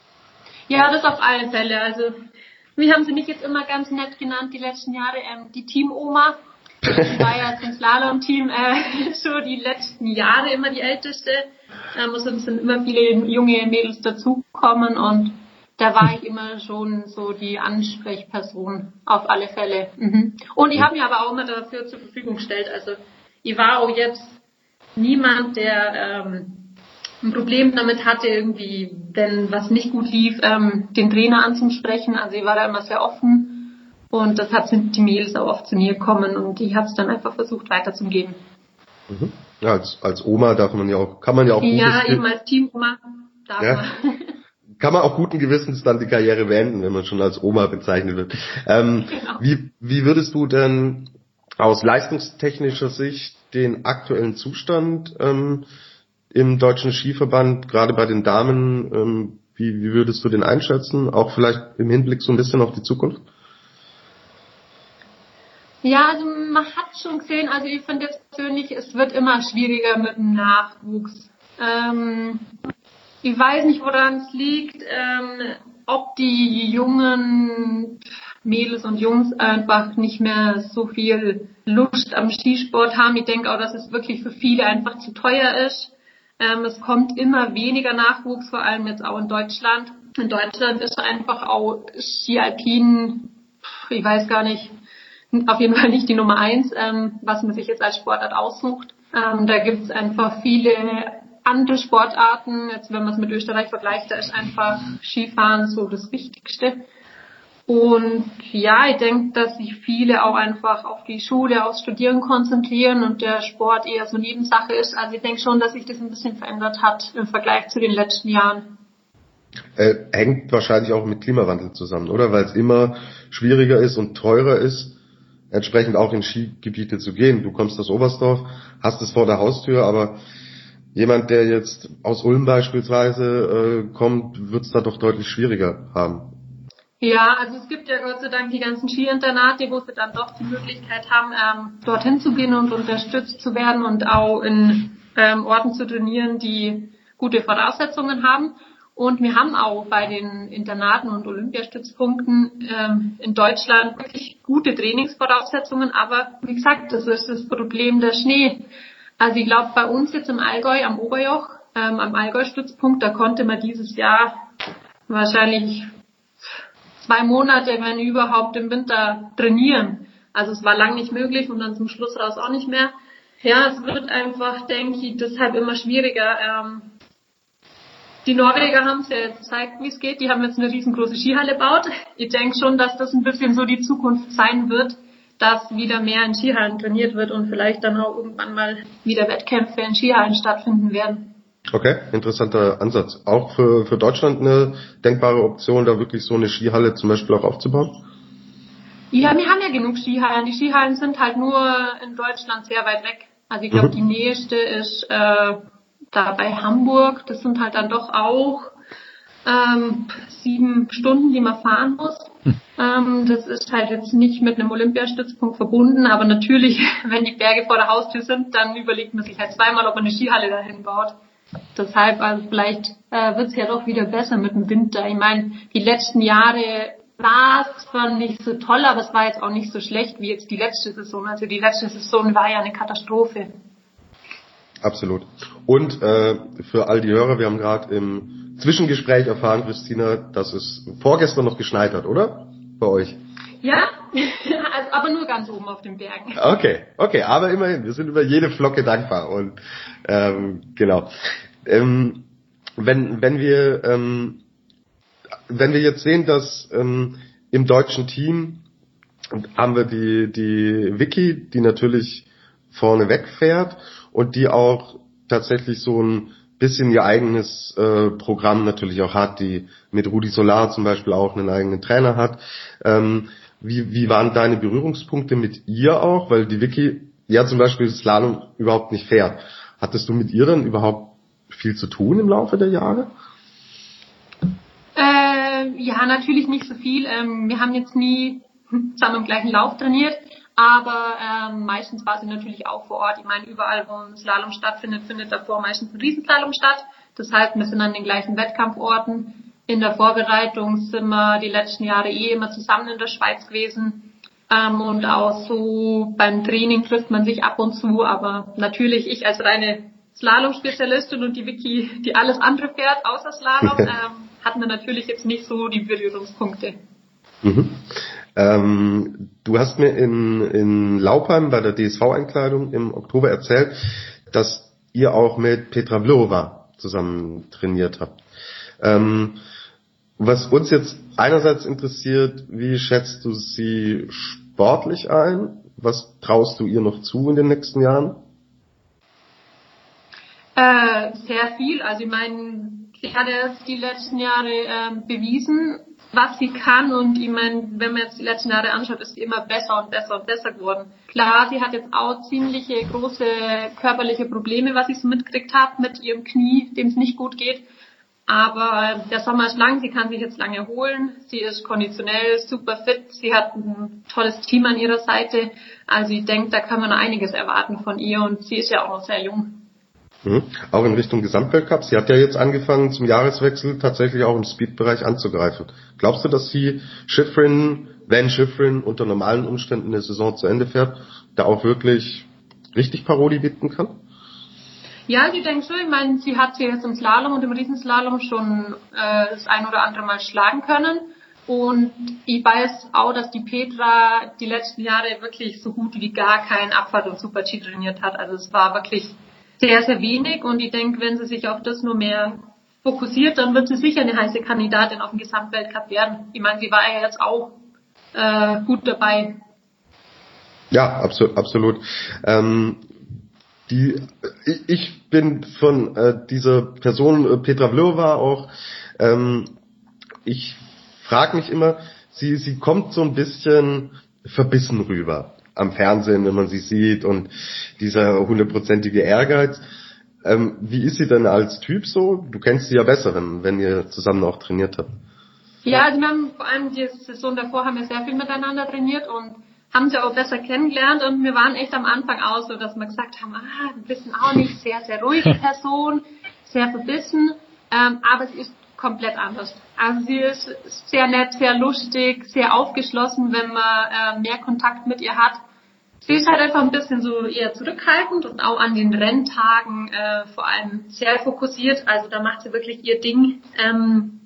Ja, das auf alle Fälle, also wir haben sie nicht jetzt immer ganz nett genannt, die letzten Jahre, ähm, die Team-Oma. Die war ja zum Slalom-Team äh, so die letzten Jahre immer die Älteste. Ähm, also es sind immer viele junge Mädels dazugekommen und da war ich immer schon so die Ansprechperson auf alle Fälle. Mhm. Und ich habe mich aber auch immer dafür zur Verfügung gestellt. Also ich war auch jetzt niemand, der ähm, ein Problem damit hatte, irgendwie, wenn was nicht gut lief, ähm, den Trainer anzusprechen. Also ich war da immer sehr offen. Und deshalb sind die Mails auch oft zu mir gekommen und ich habe es dann einfach versucht weiterzugeben. Mhm. Ja, als, als Oma darf man ja auch, kann man ja auch Ja, eben als Team-Oma darf ja. man. Kann man auch guten Gewissens dann die Karriere beenden, wenn man schon als Oma bezeichnet wird. Ähm, genau. wie, wie würdest du denn aus leistungstechnischer Sicht den aktuellen Zustand ähm, im Deutschen Skiverband, gerade bei den Damen, ähm, wie, wie würdest du den einschätzen? Auch vielleicht im Hinblick so ein bisschen auf die Zukunft? Ja, also man hat schon gesehen, also ich finde jetzt persönlich, es wird immer schwieriger mit dem Nachwuchs. Ähm, ich weiß nicht, woran es liegt, ähm, ob die jungen Mädels und Jungs einfach nicht mehr so viel Lust am Skisport haben. Ich denke auch, dass es wirklich für viele einfach zu teuer ist. Ähm, es kommt immer weniger Nachwuchs, vor allem jetzt auch in Deutschland. In Deutschland ist einfach auch Ski Alpin, ich weiß gar nicht, auf jeden Fall nicht die Nummer eins, ähm, was man sich jetzt als Sportart aussucht. Ähm, da gibt es einfach viele andere Sportarten. Jetzt, wenn man es mit Österreich vergleicht, da ist einfach Skifahren so das Wichtigste. Und ja, ich denke, dass sich viele auch einfach auf die Schule, aufs Studieren konzentrieren und der Sport eher so Nebensache ist. Also ich denke schon, dass sich das ein bisschen verändert hat im Vergleich zu den letzten Jahren. Äh, hängt wahrscheinlich auch mit Klimawandel zusammen, oder? Weil es immer schwieriger ist und teurer ist, entsprechend auch in Skigebiete zu gehen. Du kommst aus Oberstdorf, hast es vor der Haustür, aber jemand, der jetzt aus Ulm beispielsweise äh, kommt, wird es da doch deutlich schwieriger haben. Ja, also es gibt ja Gott sei Dank die ganzen Skiinternate, wo sie dann doch die Möglichkeit haben, ähm, dorthin zu gehen und unterstützt zu werden und auch in ähm, Orten zu trainieren, die gute Voraussetzungen haben. Und wir haben auch bei den Internaten und Olympiastützpunkten ähm, in Deutschland wirklich gute Trainingsvoraussetzungen. Aber wie gesagt, das ist das Problem der Schnee. Also ich glaube, bei uns jetzt im Allgäu am Oberjoch, ähm, am Allgäu-Stützpunkt, da konnte man dieses Jahr wahrscheinlich zwei Monate, wenn überhaupt, im Winter trainieren. Also es war lang nicht möglich und dann zum Schluss raus auch nicht mehr. Ja, es wird einfach, denke ich, deshalb immer schwieriger. Ähm, Die Norweger haben es ja jetzt gezeigt, wie es geht. Die haben jetzt eine riesengroße Skihalle gebaut. Ich denke schon, dass das ein bisschen so die Zukunft sein wird, dass wieder mehr in Skihallen trainiert wird und vielleicht dann auch irgendwann mal wieder Wettkämpfe in Skihallen stattfinden werden. Okay, interessanter Ansatz. Auch für, für Deutschland eine denkbare Option, da wirklich so eine Skihalle zum Beispiel auch aufzubauen? Ja, wir haben ja genug Skihallen. Die Skihallen sind halt nur in Deutschland sehr weit weg. Also ich glaube, mhm. die nächste ist äh, da bei Hamburg. Das sind halt dann doch auch ähm, sieben Stunden, die man fahren muss. Mhm. Ähm, das ist halt jetzt nicht mit einem Olympiastützpunkt verbunden, aber natürlich, wenn die Berge vor der Haustür sind, dann überlegt man sich halt zweimal, ob man eine Skihalle dahin baut. Deshalb, also vielleicht äh, wird es ja doch wieder besser mit dem Winter. Ich meine, die letzten Jahre war es zwar nicht so toll, aber es war jetzt auch nicht so schlecht wie jetzt die letzte Saison. Also die letzte Saison war ja eine Katastrophe. Absolut. Und äh, für all die Hörer, wir haben gerade im Zwischengespräch erfahren, Christina, dass es vorgestern noch geschneit hat, oder? Bei euch? Ja, also, aber nur ganz oben auf den Bergen. Okay, okay, aber immerhin, wir sind über jede Flocke dankbar. Und ähm, genau. Ähm, wenn wenn wir ähm, wenn wir jetzt sehen, dass ähm, im deutschen Team haben wir die die Vicky, die natürlich vorne wegfährt und die auch tatsächlich so ein bisschen ihr eigenes äh, Programm natürlich auch hat, die mit Rudi Solar zum Beispiel auch einen eigenen Trainer hat. Ähm, wie, wie waren deine Berührungspunkte mit ihr auch? Weil die Vicky ja zum Beispiel Slalom überhaupt nicht fährt. Hattest du mit ihr dann überhaupt viel zu tun im Laufe der Jahre? Äh, ja, natürlich nicht so viel. Ähm, wir haben jetzt nie zusammen im gleichen Lauf trainiert. Aber ähm, meistens war sie natürlich auch vor Ort. Ich meine, überall, wo ein Slalom stattfindet, findet davor meistens ein Riesenslalom statt. Das heißt, wir sind an den gleichen Wettkampforten. In der Vorbereitung sind wir die letzten Jahre eh immer zusammen in der Schweiz gewesen. Ähm, und auch so beim Training trifft man sich ab und zu. Aber natürlich ich als reine Slalom-Spezialistin und die Vicky, die alles andere fährt, außer Slalom, ähm, hatten wir natürlich jetzt nicht so die Berührungspunkte. Mhm. Ähm, du hast mir in, in Laupheim bei der D S V-Einkleidung im Oktober erzählt, dass ihr auch mit Petra Vlhova zusammen trainiert habt. Ähm, was uns jetzt einerseits interessiert, wie schätzt du sie sportlich ein? Was traust du ihr noch zu in den nächsten Jahren? Äh, sehr viel. Also ich meine, sie hat jetzt die letzten Jahre äh, bewiesen, was sie kann, und ich meine, wenn man jetzt die letzten Jahre anschaut, ist sie immer besser und besser und besser geworden. Klar, sie hat jetzt auch ziemliche große körperliche Probleme, was ich so mitgekriegt habe, mit ihrem Knie, dem es nicht gut geht. Aber der Sommer ist lang, sie kann sich jetzt lange erholen. Sie ist konditionell super fit, sie hat ein tolles Team an ihrer Seite. Also ich denke, da kann man noch einiges erwarten von ihr, und sie ist ja auch noch sehr jung. Mhm. Auch in Richtung Gesamtweltcup. Sie hat ja jetzt angefangen, zum Jahreswechsel tatsächlich auch im Speed-Bereich anzugreifen. Glaubst du, dass sie Shiffrin wenn Shiffrin unter normalen Umständen eine Saison zu Ende fährt, da auch wirklich richtig Paroli bieten kann? Ja, ich denke schon. Ich meine, sie hat sie jetzt im Slalom und im Riesenslalom schon äh, das ein oder andere Mal schlagen können. Und ich weiß auch, dass die Petra die letzten Jahre wirklich so gut wie gar keinen Abfahrt und Super-G trainiert hat. Also es war wirklich sehr, sehr wenig. Und ich denke, wenn sie sich auf das nur mehr fokussiert, dann wird sie sicher eine heiße Kandidatin auf den Gesamtweltcup werden. Ich meine, sie war ja jetzt auch äh, gut dabei. Ja, absolut. absolut. Ähm, die, ich bin von äh, dieser Person, äh, Petra Vlhova auch, ähm, ich frage mich immer, sie, sie kommt so ein bisschen verbissen rüber am Fernsehen, wenn man sie sieht, und dieser hundertprozentige Ehrgeiz. Ähm, wie ist sie denn als Typ so? Du kennst sie ja besser, wenn, wenn ihr zusammen auch trainiert habt. Ja, also wir haben vor allem die Saison davor haben wir sehr viel miteinander trainiert und haben sie auch besser kennengelernt, und wir waren echt am Anfang auch so, dass wir gesagt haben, ah, wir wissen auch nicht, sehr, sehr ruhige Person, sehr verbissen, ähm, aber sie ist komplett anders. Also sie ist sehr nett, sehr lustig, sehr aufgeschlossen, wenn man äh, mehr Kontakt mit ihr hat. Sie ist halt einfach ein bisschen so eher zurückhaltend und auch an den Renntagen äh, vor allem sehr fokussiert. Also da macht sie wirklich ihr Ding. Ähm,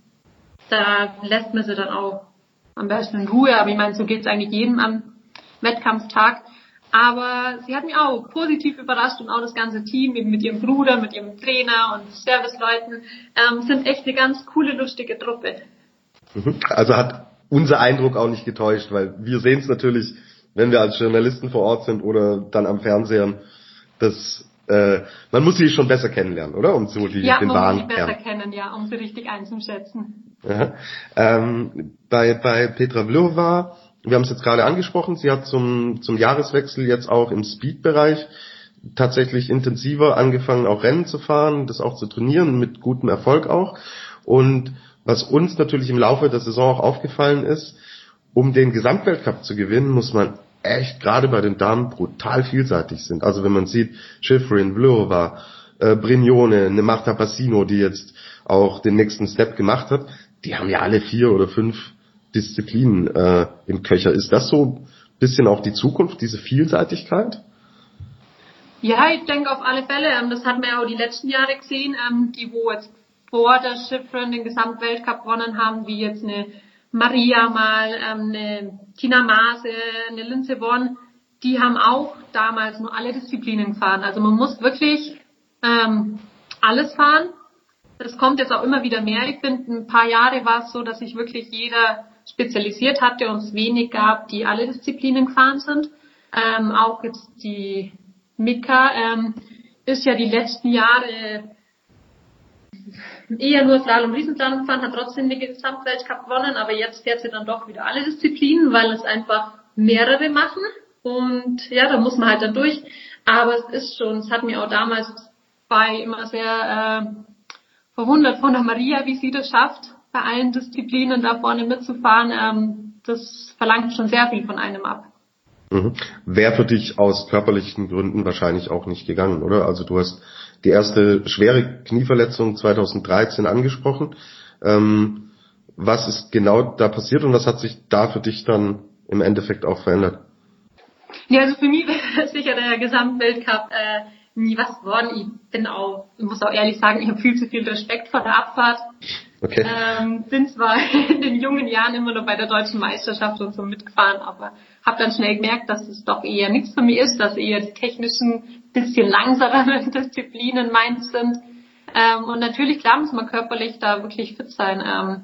da lässt man sie dann auch am besten in Ruhe. Aber ich meine, so geht's eigentlich jedem am Wettkampftag. Aber sie hat mich auch positiv überrascht, und auch das ganze Team, eben mit ihrem Bruder, mit ihrem Trainer und Serviceleuten, ähm, sind echt eine ganz coole, lustige Truppe. Also hat unser Eindruck auch nicht getäuscht, weil wir sehen es natürlich, wenn wir als Journalisten vor Ort sind oder dann am Fernseher, dass äh, man muss sie schon besser kennenlernen, oder? Um so die, ja, den man wahren muss sie besser Kern. kennen, ja, um sie richtig einzuschätzen. Ja. Ähm, bei, bei Petra Vlhova, wir haben es jetzt gerade angesprochen, sie hat zum, zum Jahreswechsel jetzt auch im Speed-Bereich tatsächlich intensiver angefangen, auch Rennen zu fahren, das auch zu trainieren, mit gutem Erfolg auch. Und was uns natürlich im Laufe der Saison auch aufgefallen ist, um den Gesamtweltcup zu gewinnen, muss man echt gerade bei den Damen brutal vielseitig sind. Also wenn man sieht, Shiffrin, Vlhova, äh, Brignone, eine Marta Bassino, die jetzt auch den nächsten Step gemacht hat, die haben ja alle vier oder fünf Disziplinen äh, im Köcher. Ist das so ein bisschen auch die Zukunft, diese Vielseitigkeit? Ja, ich denke auf alle Fälle. Das hat man ja auch die letzten Jahre gesehen, die wo jetzt vor der Shiffrin den Gesamtweltcup gewonnen haben, wie jetzt eine Maria mal, eine Tina Maase, eine Lindsey Vonn, die haben auch damals nur alle Disziplinen gefahren. Also man muss wirklich ähm, alles fahren. Das kommt jetzt auch immer wieder mehr. Ich finde, ein paar Jahre war es so, dass sich wirklich jeder spezialisiert hatte und es wenig gab, die alle Disziplinen gefahren sind. Ähm, auch jetzt die Mika ähm, ist ja die letzten Jahre eher nur Slalom, Riesenslalom gefahren, hat trotzdem den Gesamtweltcup gewonnen, aber jetzt fährt sie dann doch wieder alle Disziplinen, weil es einfach mehrere machen, und ja, da muss man halt dann durch. Aber es ist schon, es hat mir auch damals bei immer sehr äh, verwundert von der Maria, wie sie das schafft, bei allen Disziplinen da vorne mitzufahren. Ähm, das verlangt schon sehr viel von einem ab. Mhm. Wäre für dich aus körperlichen Gründen wahrscheinlich auch nicht gegangen, oder? Also du hast die erste schwere Knieverletzung zwanzig dreizehn angesprochen. Ähm, was ist genau da passiert und was hat sich da für dich dann im Endeffekt auch verändert? Ja, also für mich wäre sicher der Gesamtweltcup äh, nie was geworden. Ich bin auch, ich muss auch ehrlich sagen, ich habe viel zu viel Respekt vor der Abfahrt. Okay. Ähm, bin zwar in den jungen Jahren immer noch bei der deutschen Meisterschaft und so mitgefahren, aber habe dann schnell gemerkt, dass es doch eher nichts für mich ist, dass eher die technischen, bisschen langsameren Disziplinen meins sind. Ähm, und natürlich, klar, muss man körperlich da wirklich fit sein. Ähm,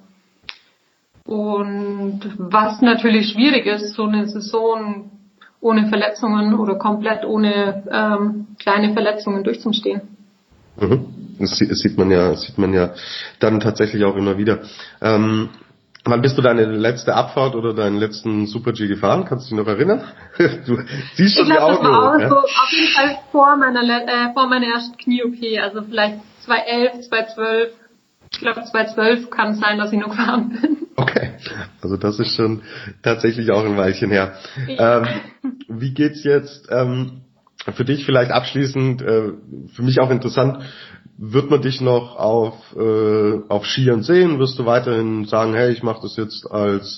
und was natürlich schwierig ist, so eine Saison ohne Verletzungen oder komplett ohne ähm, kleine Verletzungen durchzustehen. Mhm. Das sieht man ja, sieht man ja dann tatsächlich auch immer wieder. Ähm, wann bist du deine letzte Abfahrt oder deinen letzten Super-G gefahren? Kannst du dich noch erinnern? Du siehst schon die Augen. Auch ja? so, auf jeden Fall vor meiner äh, vor meiner ersten Knie-O P, also vielleicht zwanzig elf, zwanzig zwölf. Ich glaube zwanzig zwölf kann es sein, dass ich noch gefahren bin. Okay, also das ist schon tatsächlich auch ein Weilchen her. Ja. Ähm, wie geht's jetzt ähm, für dich vielleicht abschließend, äh, für mich auch interessant, wird man dich noch auf äh, auf Skiern sehen? Wirst du weiterhin sagen, hey, ich mache das jetzt als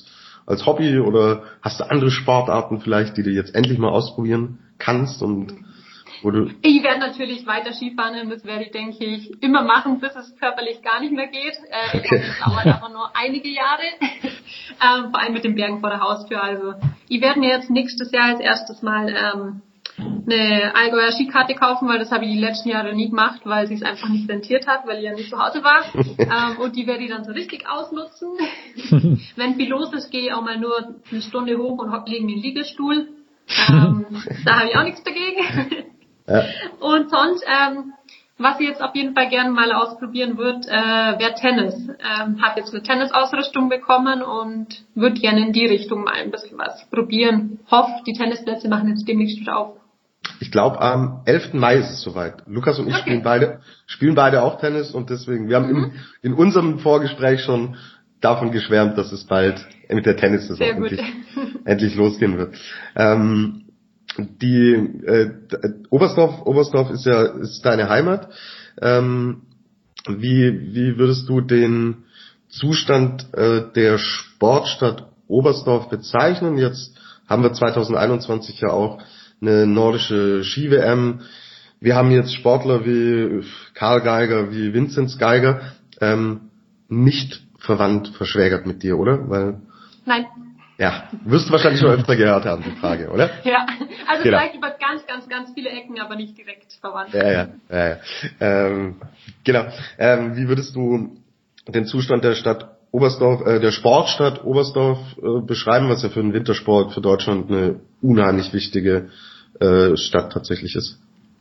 als Hobby oder hast du andere Sportarten vielleicht, die du jetzt endlich mal ausprobieren kannst und wo du... Ich werde natürlich weiter Skifahren, das werde ich, denke ich, immer machen, bis es körperlich gar nicht mehr geht. Äh, ich Okay. glaube, das dauert aber nur einige Jahre, ähm, vor allem mit den Bergen vor der Haustür. Also ich werde mir jetzt nächstes Jahr als erstes mal ähm, eine Allgäuer Skikarte kaufen, weil das habe ich die letzten Jahre nie gemacht, weil sie es einfach nicht rentiert hat, weil ich ja nicht zu Hause war. ähm, und die werde ich dann so richtig ausnutzen. Wenn viel los ist, gehe ich auch mal nur eine Stunde hoch und lege mir einen Liegestuhl. Ähm, da habe ich auch nichts dagegen. Ja. Und sonst, ähm, was ich jetzt auf jeden Fall gerne mal ausprobieren würde, äh, wäre Tennis. Ähm, habe jetzt eine Tennisausrüstung bekommen und würde gerne in die Richtung mal ein bisschen was probieren. Hoffe, die Tennisplätze machen jetzt demnächst wieder auf. Ich glaube, am elften Mai ist es soweit. Lukas und ich Okay. spielen beide spielen beide auch Tennis und deswegen, wir haben Mhm. im, in unserem Vorgespräch schon davon geschwärmt, dass es bald mit der Tennissaison Sehr gut. endlich, endlich losgehen wird. Ähm, die äh, Oberstdorf, Oberstdorf ist ja ist deine Heimat. Ähm, wie wie würdest du den Zustand äh, der Sportstadt Oberstdorf bezeichnen? Jetzt haben wir zwanzig einundzwanzig ja auch eine nordische Ski-W M. Wir haben jetzt Sportler wie Karl Geiger, wie Vinzenz Geiger, ähm, nicht verwandt, verschwägert mit dir, oder? Weil, Nein. ja, wirst du wahrscheinlich schon öfter gehört haben, die Frage, oder? Ja, also Genau. vielleicht über ganz, ganz, ganz viele Ecken, aber nicht direkt verwandt. Ja, ja, ja, ja. Ähm, genau. Ähm, wie würdest du den Zustand der Stadt Oberstdorf, äh, der Sportstadt Oberstdorf äh, beschreiben, was ja für den Wintersport für Deutschland eine unheimlich wichtige äh, Stadt tatsächlich ist?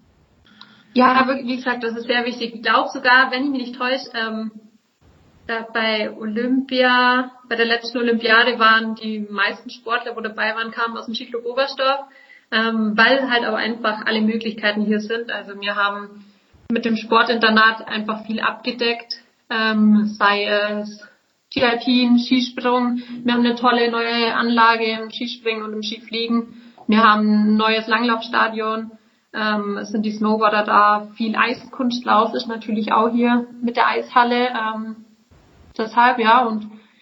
Ja, aber wie gesagt, das ist sehr wichtig. Ich glaube sogar, wenn ich mich nicht täusche, ähm, da bei Olympia, bei der letzten Olympiade waren die meisten Sportler, wo dabei waren, kamen aus dem Skiclub Oberstdorf, ähm, weil halt aber einfach alle Möglichkeiten hier sind. Also wir haben mit dem Sportinternat einfach viel abgedeckt, ähm, sei es Ski-Alpin, Skisprung. Wir haben eine tolle neue Anlage im Skispringen und im Skifliegen. Wir haben ein neues Langlaufstadion. Ähm, es sind die Snowboarder da. Viel Eiskunstlauf ist natürlich auch hier mit der Eishalle. Ähm, deshalb, ja, und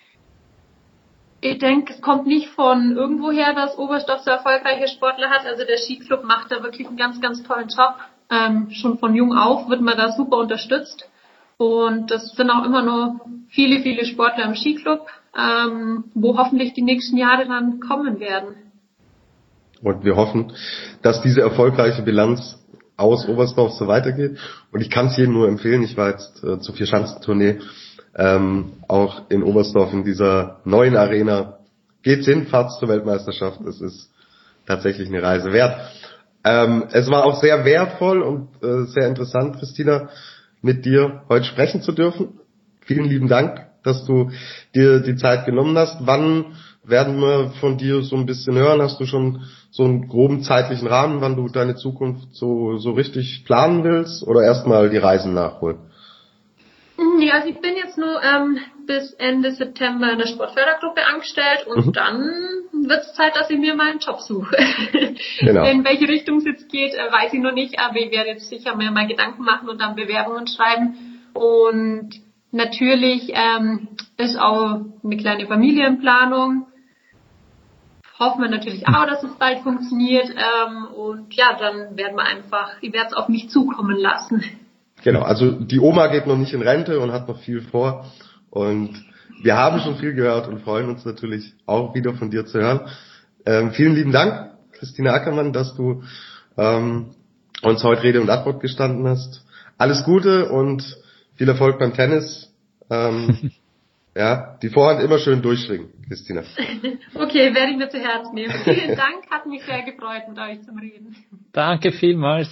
ich denke, es kommt nicht von irgendwoher, dass Oberstdorf so erfolgreiche Sportler hat. Also der Skiclub macht da wirklich einen ganz, ganz tollen Job. Ähm, schon von jung auf wird man da super unterstützt. Und das sind auch immer noch viele, viele Sportler im Skiclub, ähm, wo hoffentlich die nächsten Jahre dann kommen werden. Und wir hoffen, dass diese erfolgreiche Bilanz aus Oberstdorf so weitergeht. Und ich kann es jedem nur empfehlen, ich war jetzt äh, zur Vierschanzentournee, ähm, auch in Oberstdorf in dieser neuen Arena. Geht's hin, fahrt's zur Weltmeisterschaft. Es ist tatsächlich eine Reise wert. Ähm, es war auch sehr wertvoll und äh, sehr interessant, Christina, mit dir heute sprechen zu dürfen. Vielen lieben Dank, dass du dir die Zeit genommen hast. Wann werden wir von dir so ein bisschen hören? Hast du schon so einen groben zeitlichen Rahmen, wann du deine Zukunft so, so richtig planen willst? Oder erstmal die Reisen nachholen? Nee, also ich bin jetzt nur ähm, bis Ende September in der Sportfördergruppe angestellt und Mhm. dann wird es Zeit, dass ich mir mal einen Job suche. Genau. In welche Richtung es jetzt geht, äh, weiß ich noch nicht, aber ich werde jetzt sicher mir mal Gedanken machen und dann Bewerbungen schreiben. Und natürlich ähm, ist auch eine kleine Familienplanung. Hoffen wir natürlich auch, dass es bald funktioniert. Ähm, und ja, dann werden wir einfach, ich werde es auf mich zukommen lassen. Genau, also die Oma geht noch nicht in Rente und hat noch viel vor. Und wir haben schon viel gehört und freuen uns natürlich auch wieder von dir zu hören. Ähm, vielen lieben Dank, Christina Ackermann, dass du ähm, uns heute Rede und Antwort gestanden hast. Alles Gute und viel Erfolg beim Tennis. Ähm, ja, die Vorhand immer schön durchschwingen, Christina. Okay, werde ich mir zu Herzen nehmen. Vielen Dank, hat mich sehr gefreut, mit euch zu reden. Danke vielmals.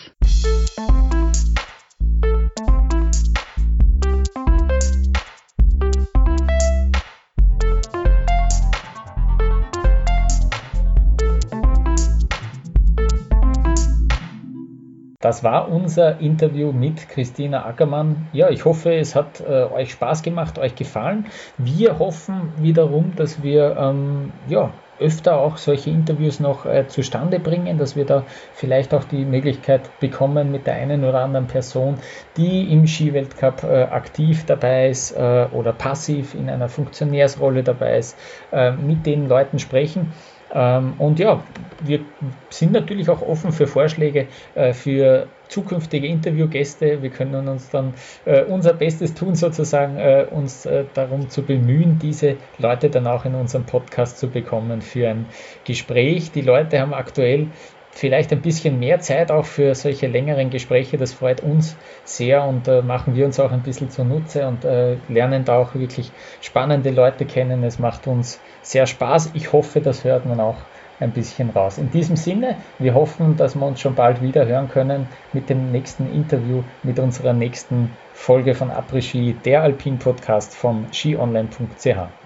Das war unser Interview mit Christina Ackermann. Ja, ich hoffe, es hat äh, euch Spaß gemacht, euch gefallen. Wir hoffen wiederum, dass wir ähm, ja, öfter auch solche Interviews noch äh, zustande bringen, dass wir da vielleicht auch die Möglichkeit bekommen mit der einen oder anderen Person, die im Skiweltcup äh, aktiv dabei ist äh, oder passiv in einer Funktionärsrolle dabei ist, äh, mit den Leuten sprechen. Ähm, und ja, wir sind natürlich auch offen für Vorschläge äh, für zukünftige Interviewgäste. Wir können uns dann äh, unser Bestes tun, sozusagen, äh, uns äh, darum zu bemühen, diese Leute dann auch in unserem Podcast zu bekommen für ein Gespräch. Die Leute haben aktuell vielleicht ein bisschen mehr Zeit auch für solche längeren Gespräche. Das freut uns sehr und äh, machen wir uns auch ein bisschen zunutze und äh, lernen da auch wirklich spannende Leute kennen. Es macht uns sehr Spaß. Ich hoffe, das hört man auch ein bisschen raus. In diesem Sinne, wir hoffen, dass wir uns schon bald wieder hören können mit dem nächsten Interview, mit unserer nächsten Folge von Après Ski, der Alpin Podcast von ski online punkt c h.